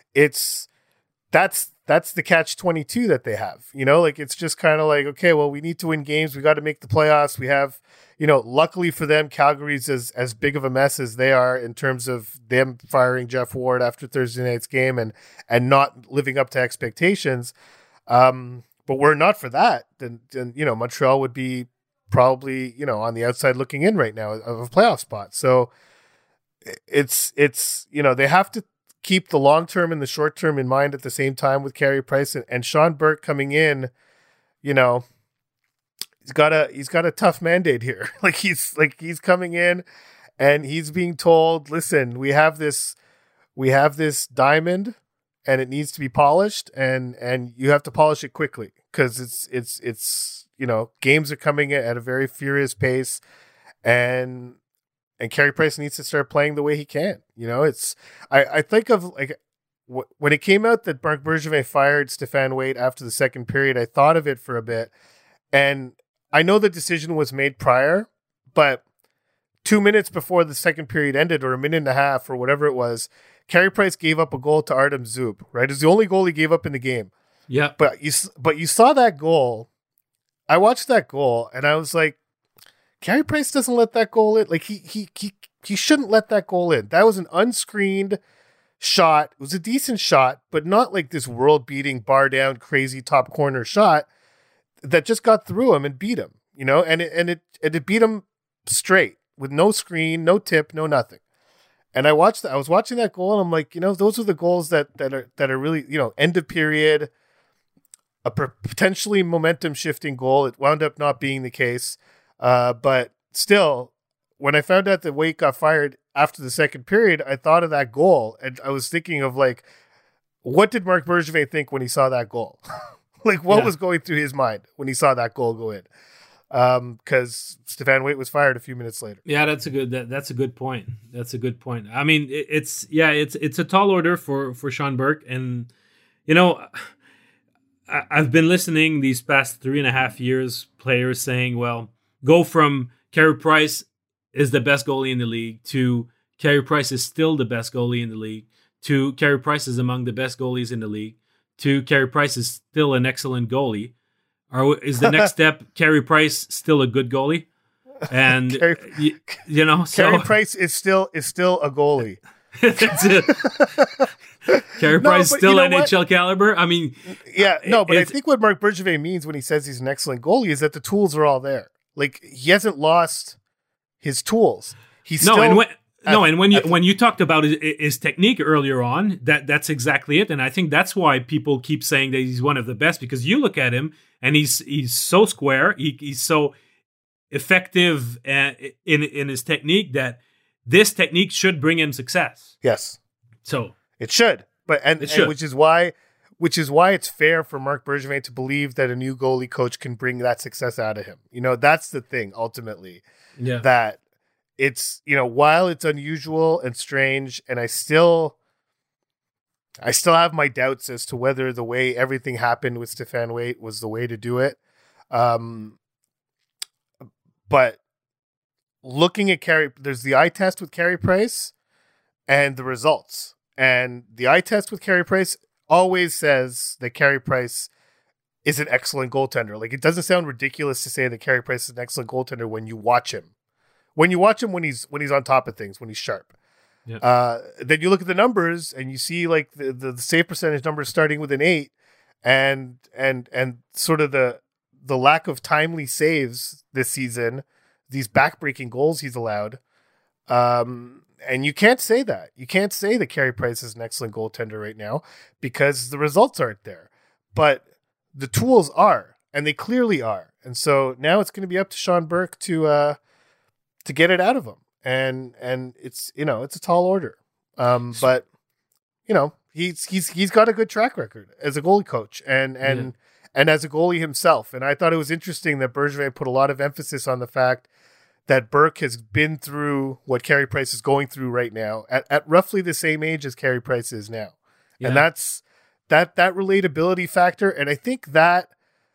that's the catch-22 that they have, you know, like, it's just kind of like, okay, well, we need to win games. We got to make the playoffs. We have, you know, luckily for them, Calgary's as big of a mess as they are in terms of them firing Jeff Ward after Thursday night's game and not living up to expectations. But were it not for that, then, you know, Montreal would be probably, you know, on the outside looking in right now of a playoff spot. So it's, you know, they have to keep the long-term and the short-term in mind at the same time with Carey Price and Sean Burke coming in. You know, he's got a tough mandate here. He's coming in and he's being told, listen, we have this diamond and it needs to be polished, and you have to polish it quickly, because it's you know, games are coming at a very furious pace, and Carey Price needs to start playing the way he can. You know, I think of, like, when it came out that Marc Bergevin fired Stéphane Waite after the second period, I thought of it for a bit, and I know the decision was made prior, but 2 minutes before the second period ended, or a minute and a half, or whatever it was, Carey Price gave up a goal to Artem Zub, right? It's the only goal he gave up in the game. Yeah. But you saw that goal. I watched that goal and I was like, Carey Price doesn't let that goal in. Like, he shouldn't let that goal in. That was an unscreened shot. It was a decent shot, but not like this world-beating, bar-down, crazy top corner shot that just got through him and beat him, you know? And it beat him straight with no screen, no tip, no nothing. And I was watching that goal and I'm like, you know, those are the goals that are really, you know, end of period, a potentially momentum shifting goal. It wound up not being the case. But still, when I found out that Waite got fired after the second period, I thought of that goal and I was thinking of, like, what did Marc Bergevin think when he saw that goal? Like, what was going through his mind when he saw that goal go in? Because Stéphane Waite was fired a few minutes later. Yeah, that's a good point. That's a good point. I mean, it's a tall order for Sean Burke, and, you know, I've been listening these past 3.5 years, players saying, well, go from Carey Price is the best goalie in the league to Carey Price is still the best goalie in the league to Carey Price is among the best goalies in the league to Carey Price is still an excellent goalie. Or is the next step Carey Price still a good goalie? And you know, so Carey Price is still a goalie. That's it. Carey Price still NHL caliber. I mean, yeah, no, but I think what Marc Bergevin means when he says he's an excellent goalie is that the tools are all there. Like, he hasn't lost his tools. He's when you talked about his technique earlier on, that's exactly it. And I think that's why people keep saying that he's one of the best, because you look at him and he's so square, he's so effective in his technique that this technique should bring him success. Yes, So it should. But It and should. which is why it's fair for Marc Bergevin to believe that a new goalie coach can bring that success out of him. That's the thing ultimately. yeah, That it's, while it's unusual and strange, and I still have my doubts as to whether the way everything happened with Stéphane Waite was the way to do it. But looking at there's the eye test with Carey Price and the results. And the eye test with Carey Price always says that Carey Price is an excellent goaltender. Like, it doesn't sound ridiculous to say that Carey Price is an excellent goaltender when you watch him. When he's on top of things, when he's sharp. yeah. Then you look at the numbers and you see like the save percentage numbers starting with an 8 and sort of the lack of timely saves this season, these backbreaking goals he's allowed. And you can't say that. You can't say that Carey Price is an excellent goaltender right now because the results aren't there. But the tools are, and they clearly are. And so now it's going to be up to Sean Burke to get it out of him. And it's, it's a tall order. But he's got a good track record as a goalie coach and as a goalie himself. And I thought it was interesting that Bergevin put a lot of emphasis on the fact that Burke has been through what Carey Price is going through right now at roughly the same age as Carey Price is now. Yeah. And that's that relatability factor. And I think that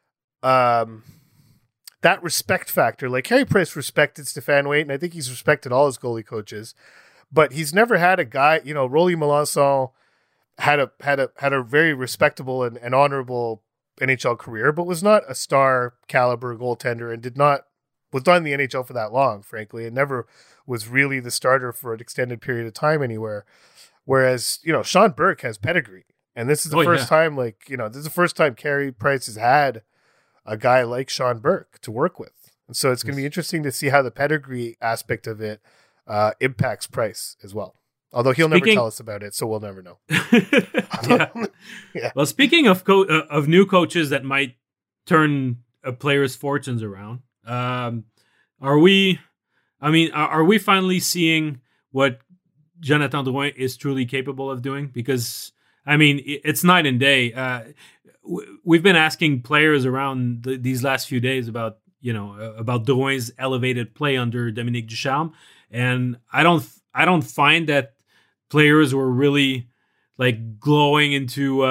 respect factor, like Carey Price respected Stéphane Waite, and I think he's respected all his goalie coaches, but he's never had a guy, Rolly Melançon had a very respectable and honorable NHL career, but was not a star caliber goaltender and was not in the NHL for that long, frankly, and never was really the starter for an extended period of time anywhere. Whereas, Sean Burke has pedigree. And this is the first time, this is the first time Carey Price has had a guy like Sean Burke to work with. And so it's going to be interesting to see how the pedigree aspect of it impacts Price as well. Although he'll never tell us about it, so we'll never know. Yeah. Well, speaking of new coaches that might turn a player's fortunes around, are we finally seeing what Jonathan Drouin is truly capable of doing? Because, it's night and day. We've been asking players around these last few days about Drouin's elevated play under Dominique Ducharme, and I don't find that players were really like glowing into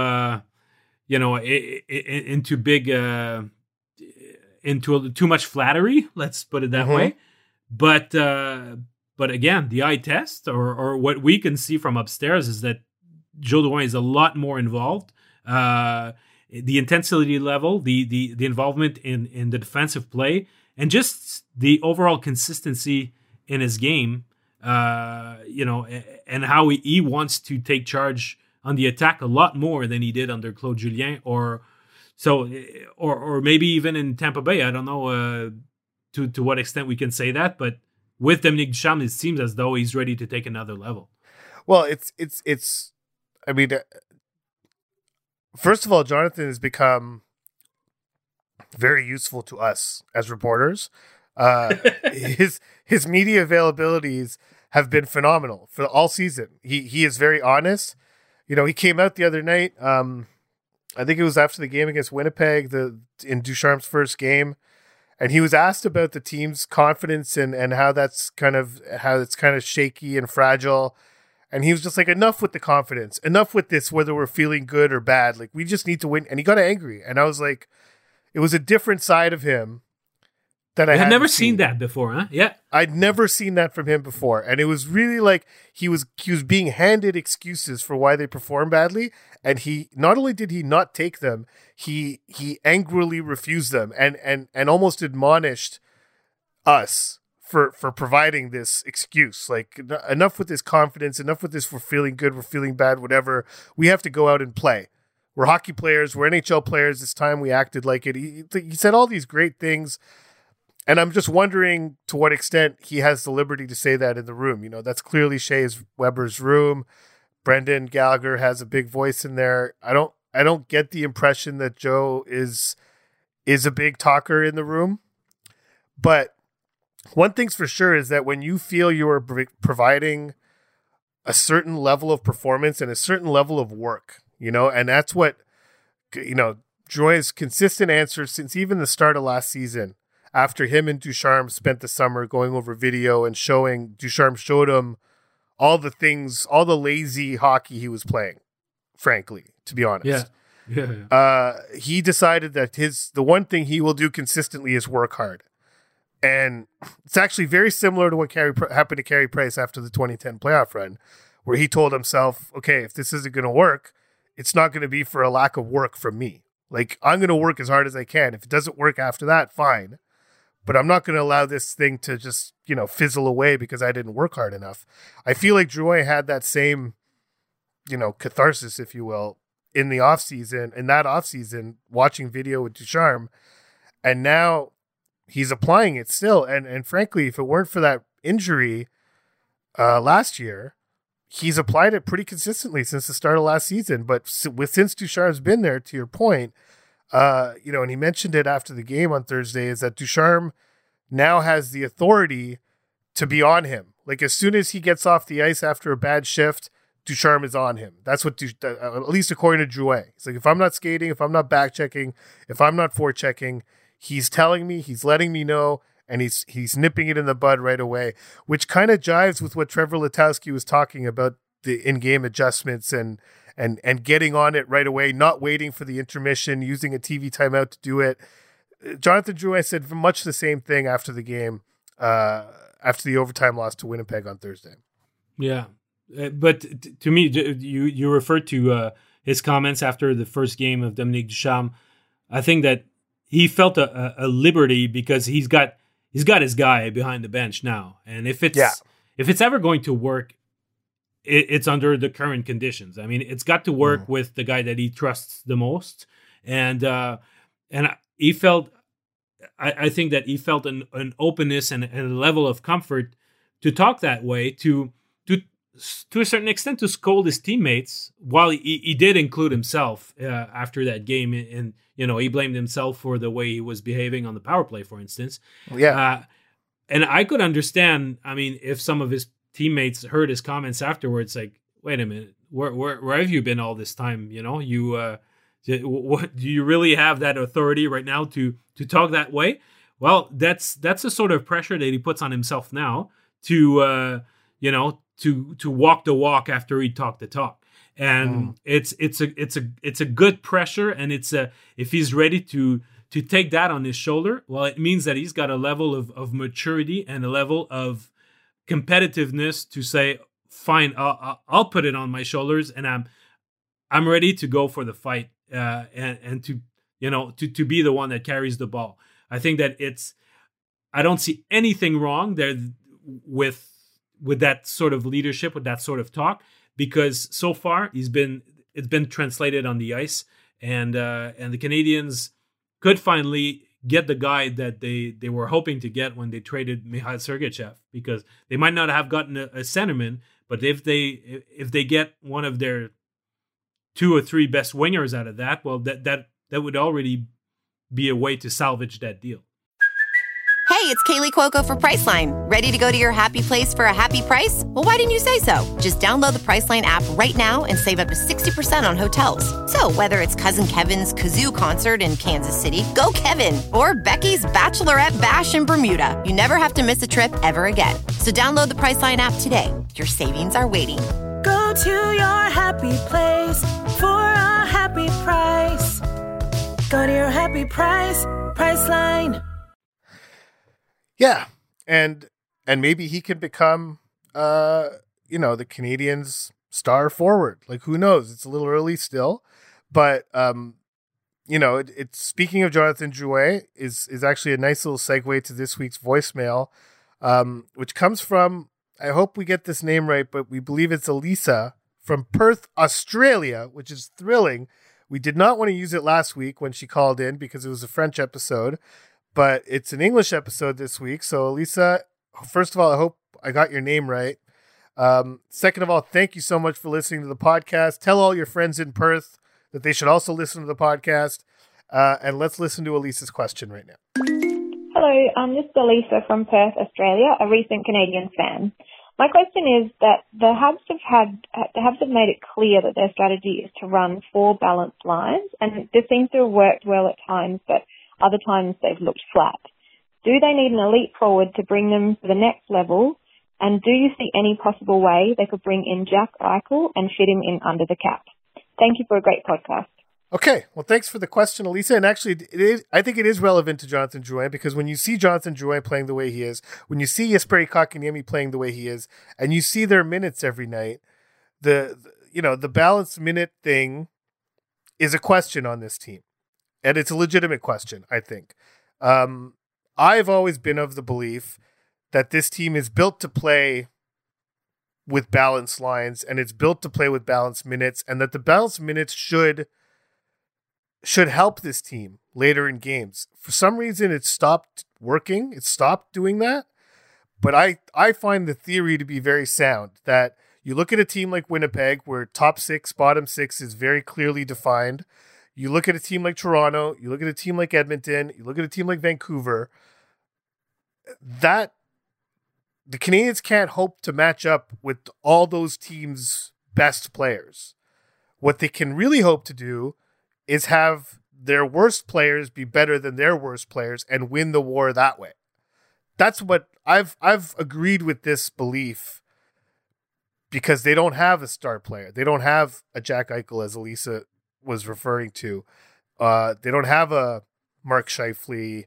into big into too much flattery. Let's put it that way. But again, the eye test or what we can see from upstairs is that Joe Drouin is a lot more involved. The intensity level, the involvement in the defensive play, and just the overall consistency in his game, and how he wants to take charge on the attack a lot more than he did under Claude Julien or maybe even in Tampa Bay. I don't know to what extent we can say that, but with Dominique Ducharme, it seems as though he's ready to take another level. Well, first of all, Jonathan has become very useful to us as reporters. His media availabilities have been phenomenal for all season. He is very honest. He came out the other night. I think it was after the game against Winnipeg, in Ducharme's first game, and he was asked about the team's confidence and how it's kind of shaky and fragile. And he was just like, enough with the confidence, enough with this, whether we're feeling good or bad. Like, we just need to win. And he got angry. And I was like, it was a different side of him that I had never seen that before, huh? Yeah. I'd never seen that from him before. And it was really like he was being handed excuses for why they performed badly. And he not only did he not take them, he angrily refused them and almost admonished us for providing this excuse. Like, enough with this confidence, enough with this we're feeling good, we're feeling bad, whatever. We have to go out and play. We're hockey players, we're NHL players. This time we acted like it. He said all these great things. And I'm just wondering to what extent he has the liberty to say that in the room. That's clearly Shea Weber's room. Brendan Gallagher has a big voice in there. I don't get the impression that Joe is a big talker in the room. But one thing's for sure is that when you feel you are providing a certain level of performance and a certain level of work, and that's what, Drouin's consistent answer since even the start of last season, after him and Ducharme spent the summer going over video and Ducharme showed him all the things, all the lazy hockey he was playing, frankly, to be honest. Yeah. He decided that the one thing he will do consistently is work hard. And it's actually very similar to what happened to Carey Price after the 2010 playoff run, where he told himself, okay, if this isn't going to work, it's not going to be for a lack of work from me. Like, I'm going to work as hard as I can. If it doesn't work after that, fine. But I'm not going to allow this thing to just, fizzle away because I didn't work hard enough. I feel like Drouin had that same, catharsis, if you will, in that offseason, watching video with Ducharme. And now he's applying it still. And frankly, if it weren't for that injury last year, he's applied it pretty consistently since the start of last season. But since Ducharme's been there, to your point, and he mentioned it after the game on Thursday, is that Ducharme now has the authority to be on him. Like, as soon as he gets off the ice after a bad shift, Ducharme is on him. That's what, at least according to Drouin. He's like, if I'm not skating, if I'm not back checking, if I'm not forechecking, he's telling me, he's letting me know, and he's nipping it in the bud right away, which kind of jives with what Trevor Letowski was talking about, the in-game adjustments and getting on it right away, not waiting for the intermission, using a TV timeout to do it. Jonathan Drouin said much the same thing after the game, after the overtime loss to Winnipeg on Thursday. Yeah. But to me, you referred to his comments after the first game of Dominique Ducharme. I think that he felt a liberty because he's got his guy behind the bench now, and if it's ever going to work, it's under the current conditions. I mean, it's got to work with the guy that he trusts the most, and he felt. I think that he felt an openness and a level of comfort to talk that way to a certain extent to scold his teammates, while he did include himself after that game, and he blamed himself for the way he was behaving on the power play, for instance. Yeah, and I could understand. I mean, if some of his teammates heard his comments afterwards, like, "Wait a minute, where have you been all this time? Do you really have that authority right now to talk that way?" Well, that's a sort of pressure that he puts on himself now to to walk the walk after he talked the talk. And it's a good pressure, and if he's ready to take that on his shoulder, well, it means that he's got a level of maturity and a level of competitiveness to say, fine, I'll put it on my shoulders, and I'm ready to go for the fight, and to be the one that carries the ball. I think that I don't see anything wrong there with that sort of leadership, with that sort of talk, because so far it's been translated on the ice, and the Canadiens could finally get the guy that they were hoping to get when they traded Mikhail Sergachev, because they might not have gotten a centerman, but if they get one of their 2 or 3 best wingers out of that, well, that would already be a way to salvage that deal. Hey, it's Kaylee Cuoco for Priceline. Ready to go to your happy place for a happy price? Well, why didn't you say so? Just download the Priceline app right now and save up to 60% on hotels. So whether it's Cousin Kevin's Kazoo Concert in Kansas City, go Kevin, or Becky's Bachelorette Bash in Bermuda, you never have to miss a trip ever again. So download the Priceline app today. Your savings are waiting. Go to your happy place for a happy price. Go to your happy price, Priceline. Yeah, and maybe he can become, the Canadiens' star forward. Like, who knows? It's a little early still, but it's speaking of Jonathan Drouin is actually a nice little segue to this week's voicemail, which comes from, I hope we get this name right, but we believe it's Elisa from Perth, Australia, which is thrilling. We did not want to use it last week when she called in because it was a French episode, but it's an English episode this week. So, Elisa, first of all, I hope I got your name right. Second of all, thank you so much for listening to the podcast. Tell all your friends in Perth that they should also listen to the podcast. And let's listen to Elisa's question right now. Hello, Hello, this is Elisa from Perth, Australia, a recent Canadian fan. My question is that the Habs have made it clear that their strategy is to run 4 balanced lines, and this seems to have worked well at times, but other times they've looked flat. Do they need an elite forward to bring them to the next level? And do you see any possible way they could bring in Jack Eichel and fit him in under the cap? Thank you for a great podcast. Okay, well, thanks for the question, Elisa. And actually, I think it is relevant to Jonathan Drouin, because when you see Jonathan Drouin playing the way he is, when you see Jesperi Kotkaniemi playing the way he is, and you see their minutes every night, the balanced minute thing is a question on this team, and it's a legitimate question, I think. I've always been of the belief that this team is built to play with balanced lines, and it's built to play with balanced minutes, and that the balanced minutes should help this team later in games. For some reason, it stopped working. It stopped doing that. But I find the theory to be very sound, that you look at a team like Winnipeg, where top 6, bottom 6 is very clearly defined. You look at a team like Toronto, you look at a team like Edmonton, you look at a team like Vancouver, that the Canadians can't hope to match up with all those teams' best players. What they can really hope to do is have their worst players be better than their worst players and win the war that way. That's what I've agreed with this belief, because they don't have a star player. They don't have a Jack Eichel, as Elisa was referring to. They don't have a Mark Scheifele,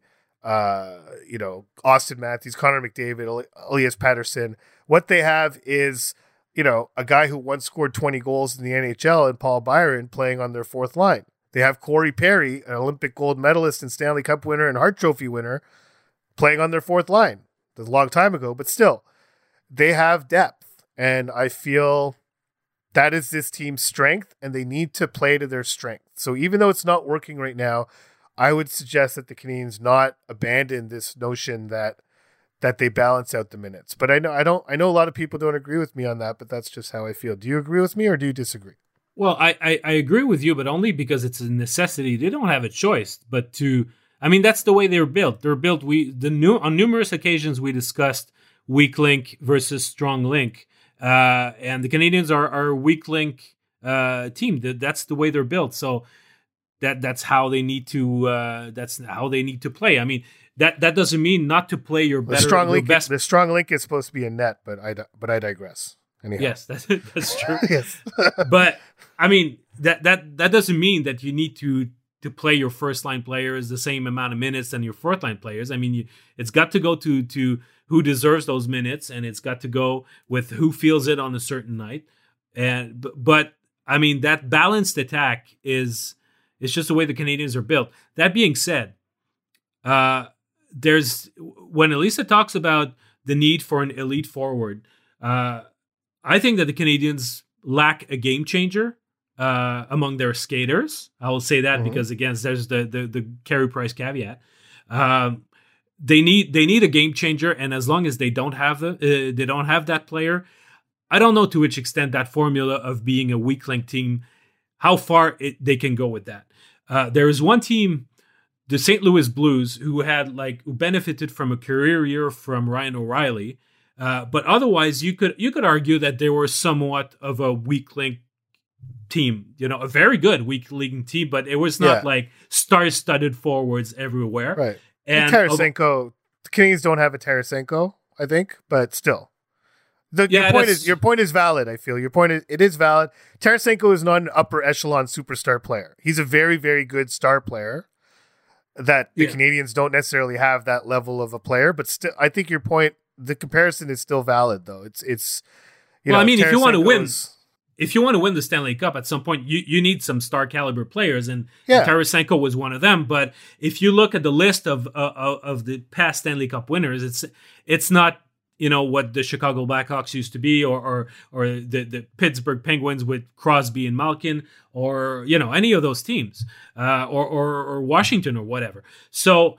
Austin Matthews, Connor McDavid, Elias Patterson. What they have is, a guy who once scored 20 goals in the NHL and Paul Byron playing on their fourth line. They have Corey Perry, an Olympic gold medalist and Stanley Cup winner and Hart Trophy winner, playing on their fourth line. That's a long time ago, but still, they have depth. And I feel that is this team's strength, and they need to play to their strength. So even though it's not working right now, I would suggest that the Canadians not abandon this notion that they balance out the minutes. But I know a lot of people don't agree with me on that, but that's just how I feel. Do you agree with me, or do you disagree? Well, I agree with you, but only because it's a necessity. They don't have a choice that's the way they're built. They're built. On numerous occasions we discussed weak link versus strong link, and the Canadians are a weak link team. That's the way they're built. So that's how they need to. That's how they need to play. I mean, that doesn't mean not to play your better. The strong link is supposed to be a net, but I digress. Anyhow. Yes, that's true. Yes. But I mean, that doesn't mean that you need to play your first line players the same amount of minutes than your fourth line players. I mean, it's got to go to who deserves those minutes, and it's got to go with who feels it on a certain night. But I mean, that balanced attack it's just the way the Canadians are built. That being said, when Elisa talks about the need for an elite forward, I think that the Canadians lack a game changer among their skaters. I will say that because, again, there's the Carey Price caveat. They need a game changer, and as long as they don't have that player, I don't know to which extent that formula of being a weak link team, how far they can go with that. There is one team, the St. Louis Blues, who benefited from a career year from Ryan O'Reilly. But otherwise, you could argue that they were somewhat of a weak link team, a very good weak link team, but it was not like star-studded forwards everywhere. Right. And Tarasenko, the Canadians don't have a Tarasenko, I think, but still. Your point is valid, I feel. Your point is valid. Tarasenko is not an upper echelon superstar player. He's a very, very good star player that the Canadians don't necessarily have that level of a player, but still, I think your point, the comparison is still valid, though. It's if you want to win the Stanley Cup at some point, you need some star caliber players, and Tarasenko was one of them. But if you look at the list of the past Stanley Cup winners, it's not what the Chicago Blackhawks used to be, or the Pittsburgh Penguins with Crosby and Malkin, or any of those teams, or Washington or whatever. So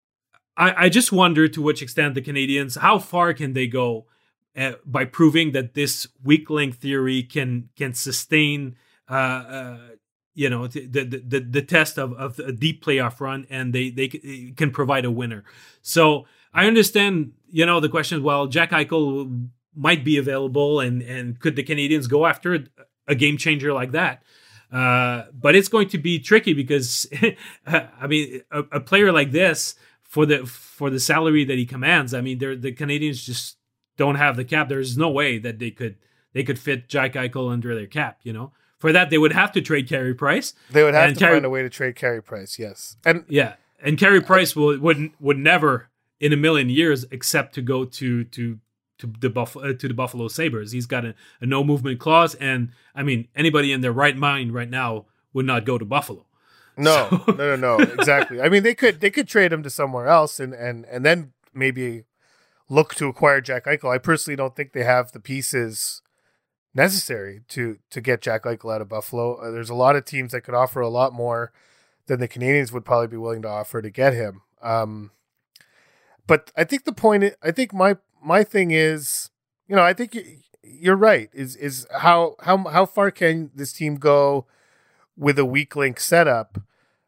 I just wonder to which extent the Canadians, how far can they go by proving that this weak link theory can sustain, the test of a deep playoff run, and they can provide a winner. So I understand, the question is, well, Jack Eichel might be available, and could the Canadiens go after a game changer like that? But it's going to be tricky because, I mean, a player like this, for the salary that he commands, I mean, the Canadiens just don't have the cap. There's no way that they could fit Jack Eichel under their cap. For that, they would have to trade Carey Price. They would have to find a way to trade Carey Price. Yes, and Carey Price would never in a million years accept to go to the Buffalo Sabres. He's got a no movement clause, and I mean, anybody in their right mind right now would not go to Buffalo. No, exactly. I mean, they could trade him to somewhere else, and then maybe look to acquire Jack Eichel. I personally don't think they have the pieces necessary to get Jack Eichel out of Buffalo. There's a lot of teams that could offer a lot more than the Canadiens would probably be willing to offer to get him. But I think my thing is, I think you're right. Is how far can this team go with a weak link setup?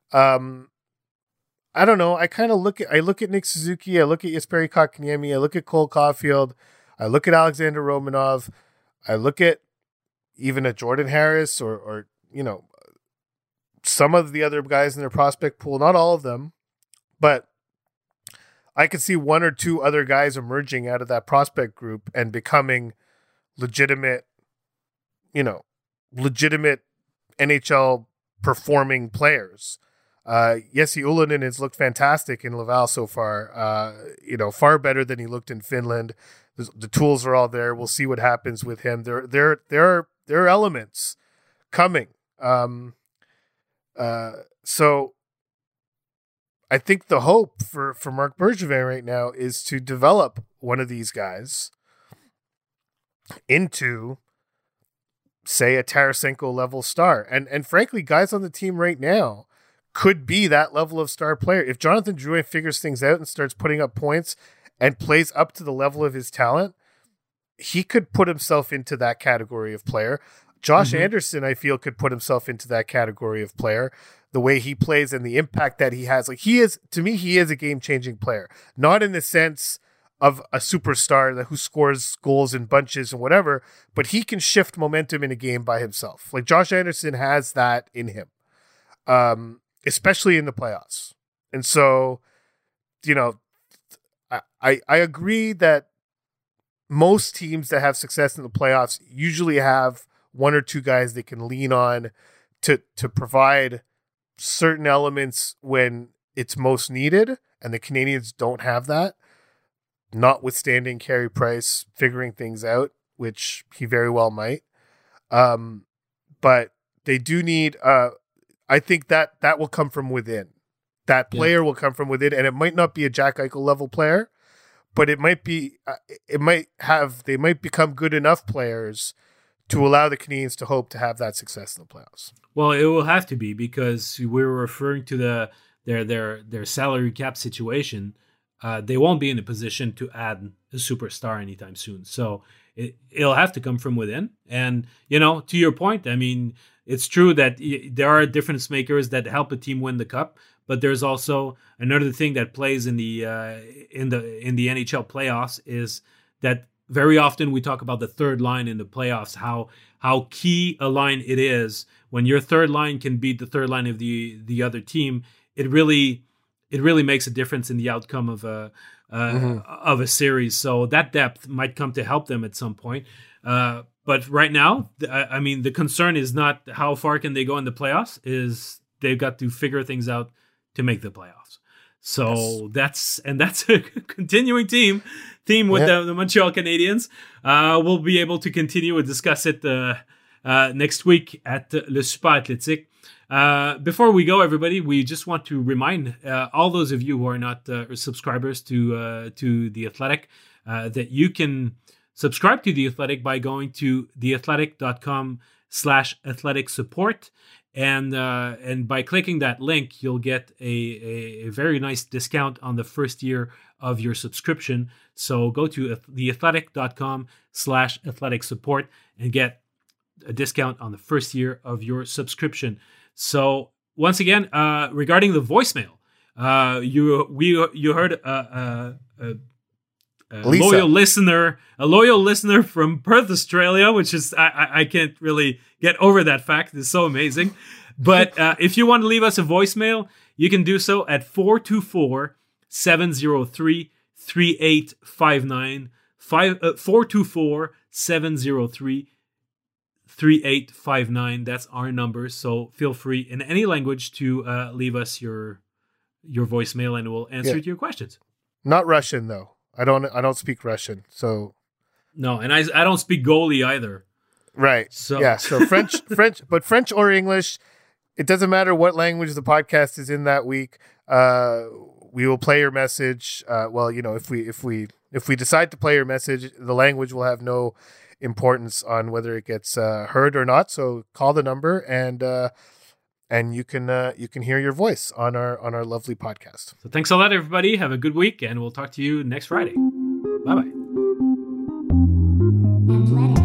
I don't know. I look at Nick Suzuki. I look at Jesperi Kotkaniemi. I look at Cole Caulfield. I look at Alexander Romanov. I look at even at Jordan Harris or some of the other guys in their prospect pool. Not all of them, but I could see one or two other guys emerging out of that prospect group and becoming legitimate NHL performing players. Jesse Ullinen has looked fantastic in Laval so far. Far better than he looked in Finland. The tools are all there. We'll see what happens with him. There are elements coming. So I think the hope for Marc Bergevin right now is to develop one of these guys into, say, a Tarasenko level star. And frankly, guys on the team right now could be that level of star player. If Jonathan Drouin figures things out and starts putting up points and plays up to the level of his talent, he could put himself into that category of player. Josh Anderson, I feel, could put himself into that category of player. The way he plays and the impact that he has. Like, he is a game-changing player. Not in the sense of a superstar who scores goals in bunches and whatever, but he can shift momentum in a game by himself. Like, Josh Anderson has that in him, especially in the playoffs. And so, I agree that most teams that have success in the playoffs usually have one or two guys they can lean on to provide certain elements when it's most needed, and the Canadiens don't have that, notwithstanding Carey Price figuring things out, which he very well might. But they do need, I think that will come from within. That player will come from within, and it might not be a Jack Eichel level player, but it might be, they might become good enough players to allow the Canadiens to hope to have that success in the playoffs. Well, it will have to be, because we were referring to their salary cap situation. They won't be in a position to add a superstar anytime soon. So it'll have to come from within. And, to your point, I mean, it's true that there are difference makers that help a team win the cup, but there's also another thing that plays in the NHL playoffs is that very often we talk about the third line in the playoffs, how key a line it is. When your third line can beat the third line of the other team, it really makes a difference in the outcome of a series. So that depth might come to help them at some point. But right now, I mean, the concern is not how far can they go in the playoffs, is they've got to figure things out to make the playoffs. So that's a continuing theme with the Montreal Canadiens. We'll be able to continue and discuss it next week at Le Super Athletic. Before we go, everybody, we just want to remind all those of you who are not subscribers to The Athletic that you can subscribe to The Athletic by going to theathletic.com/athletic support. And by clicking that link, you'll get a very nice discount on the first year of your subscription. So go to theathletic.com/athletic support and get a discount on the first year of your subscription. So once again, regarding the voicemail, you heard a loyal listener from Perth, Australia, which is I can't really get over that fact. It's so amazing. But if you want to leave us a voicemail, you can do so at 424-703-3859. 424-703-3859. That's our number. So feel free in any language to leave us your voicemail, and we'll answer to your questions. Not Russian though. I don't speak Russian. So no, and I don't speak Goli either. Right. So yeah. So French, but French or English. It doesn't matter what language the podcast is in that week. We will play your message. If we decide to play your message, the language will have no importance on whether it gets heard or not. So call the number and you can hear your voice on our lovely podcast. So thanks a lot, everybody. Have a good week, and we'll talk to you next Friday. Bye bye.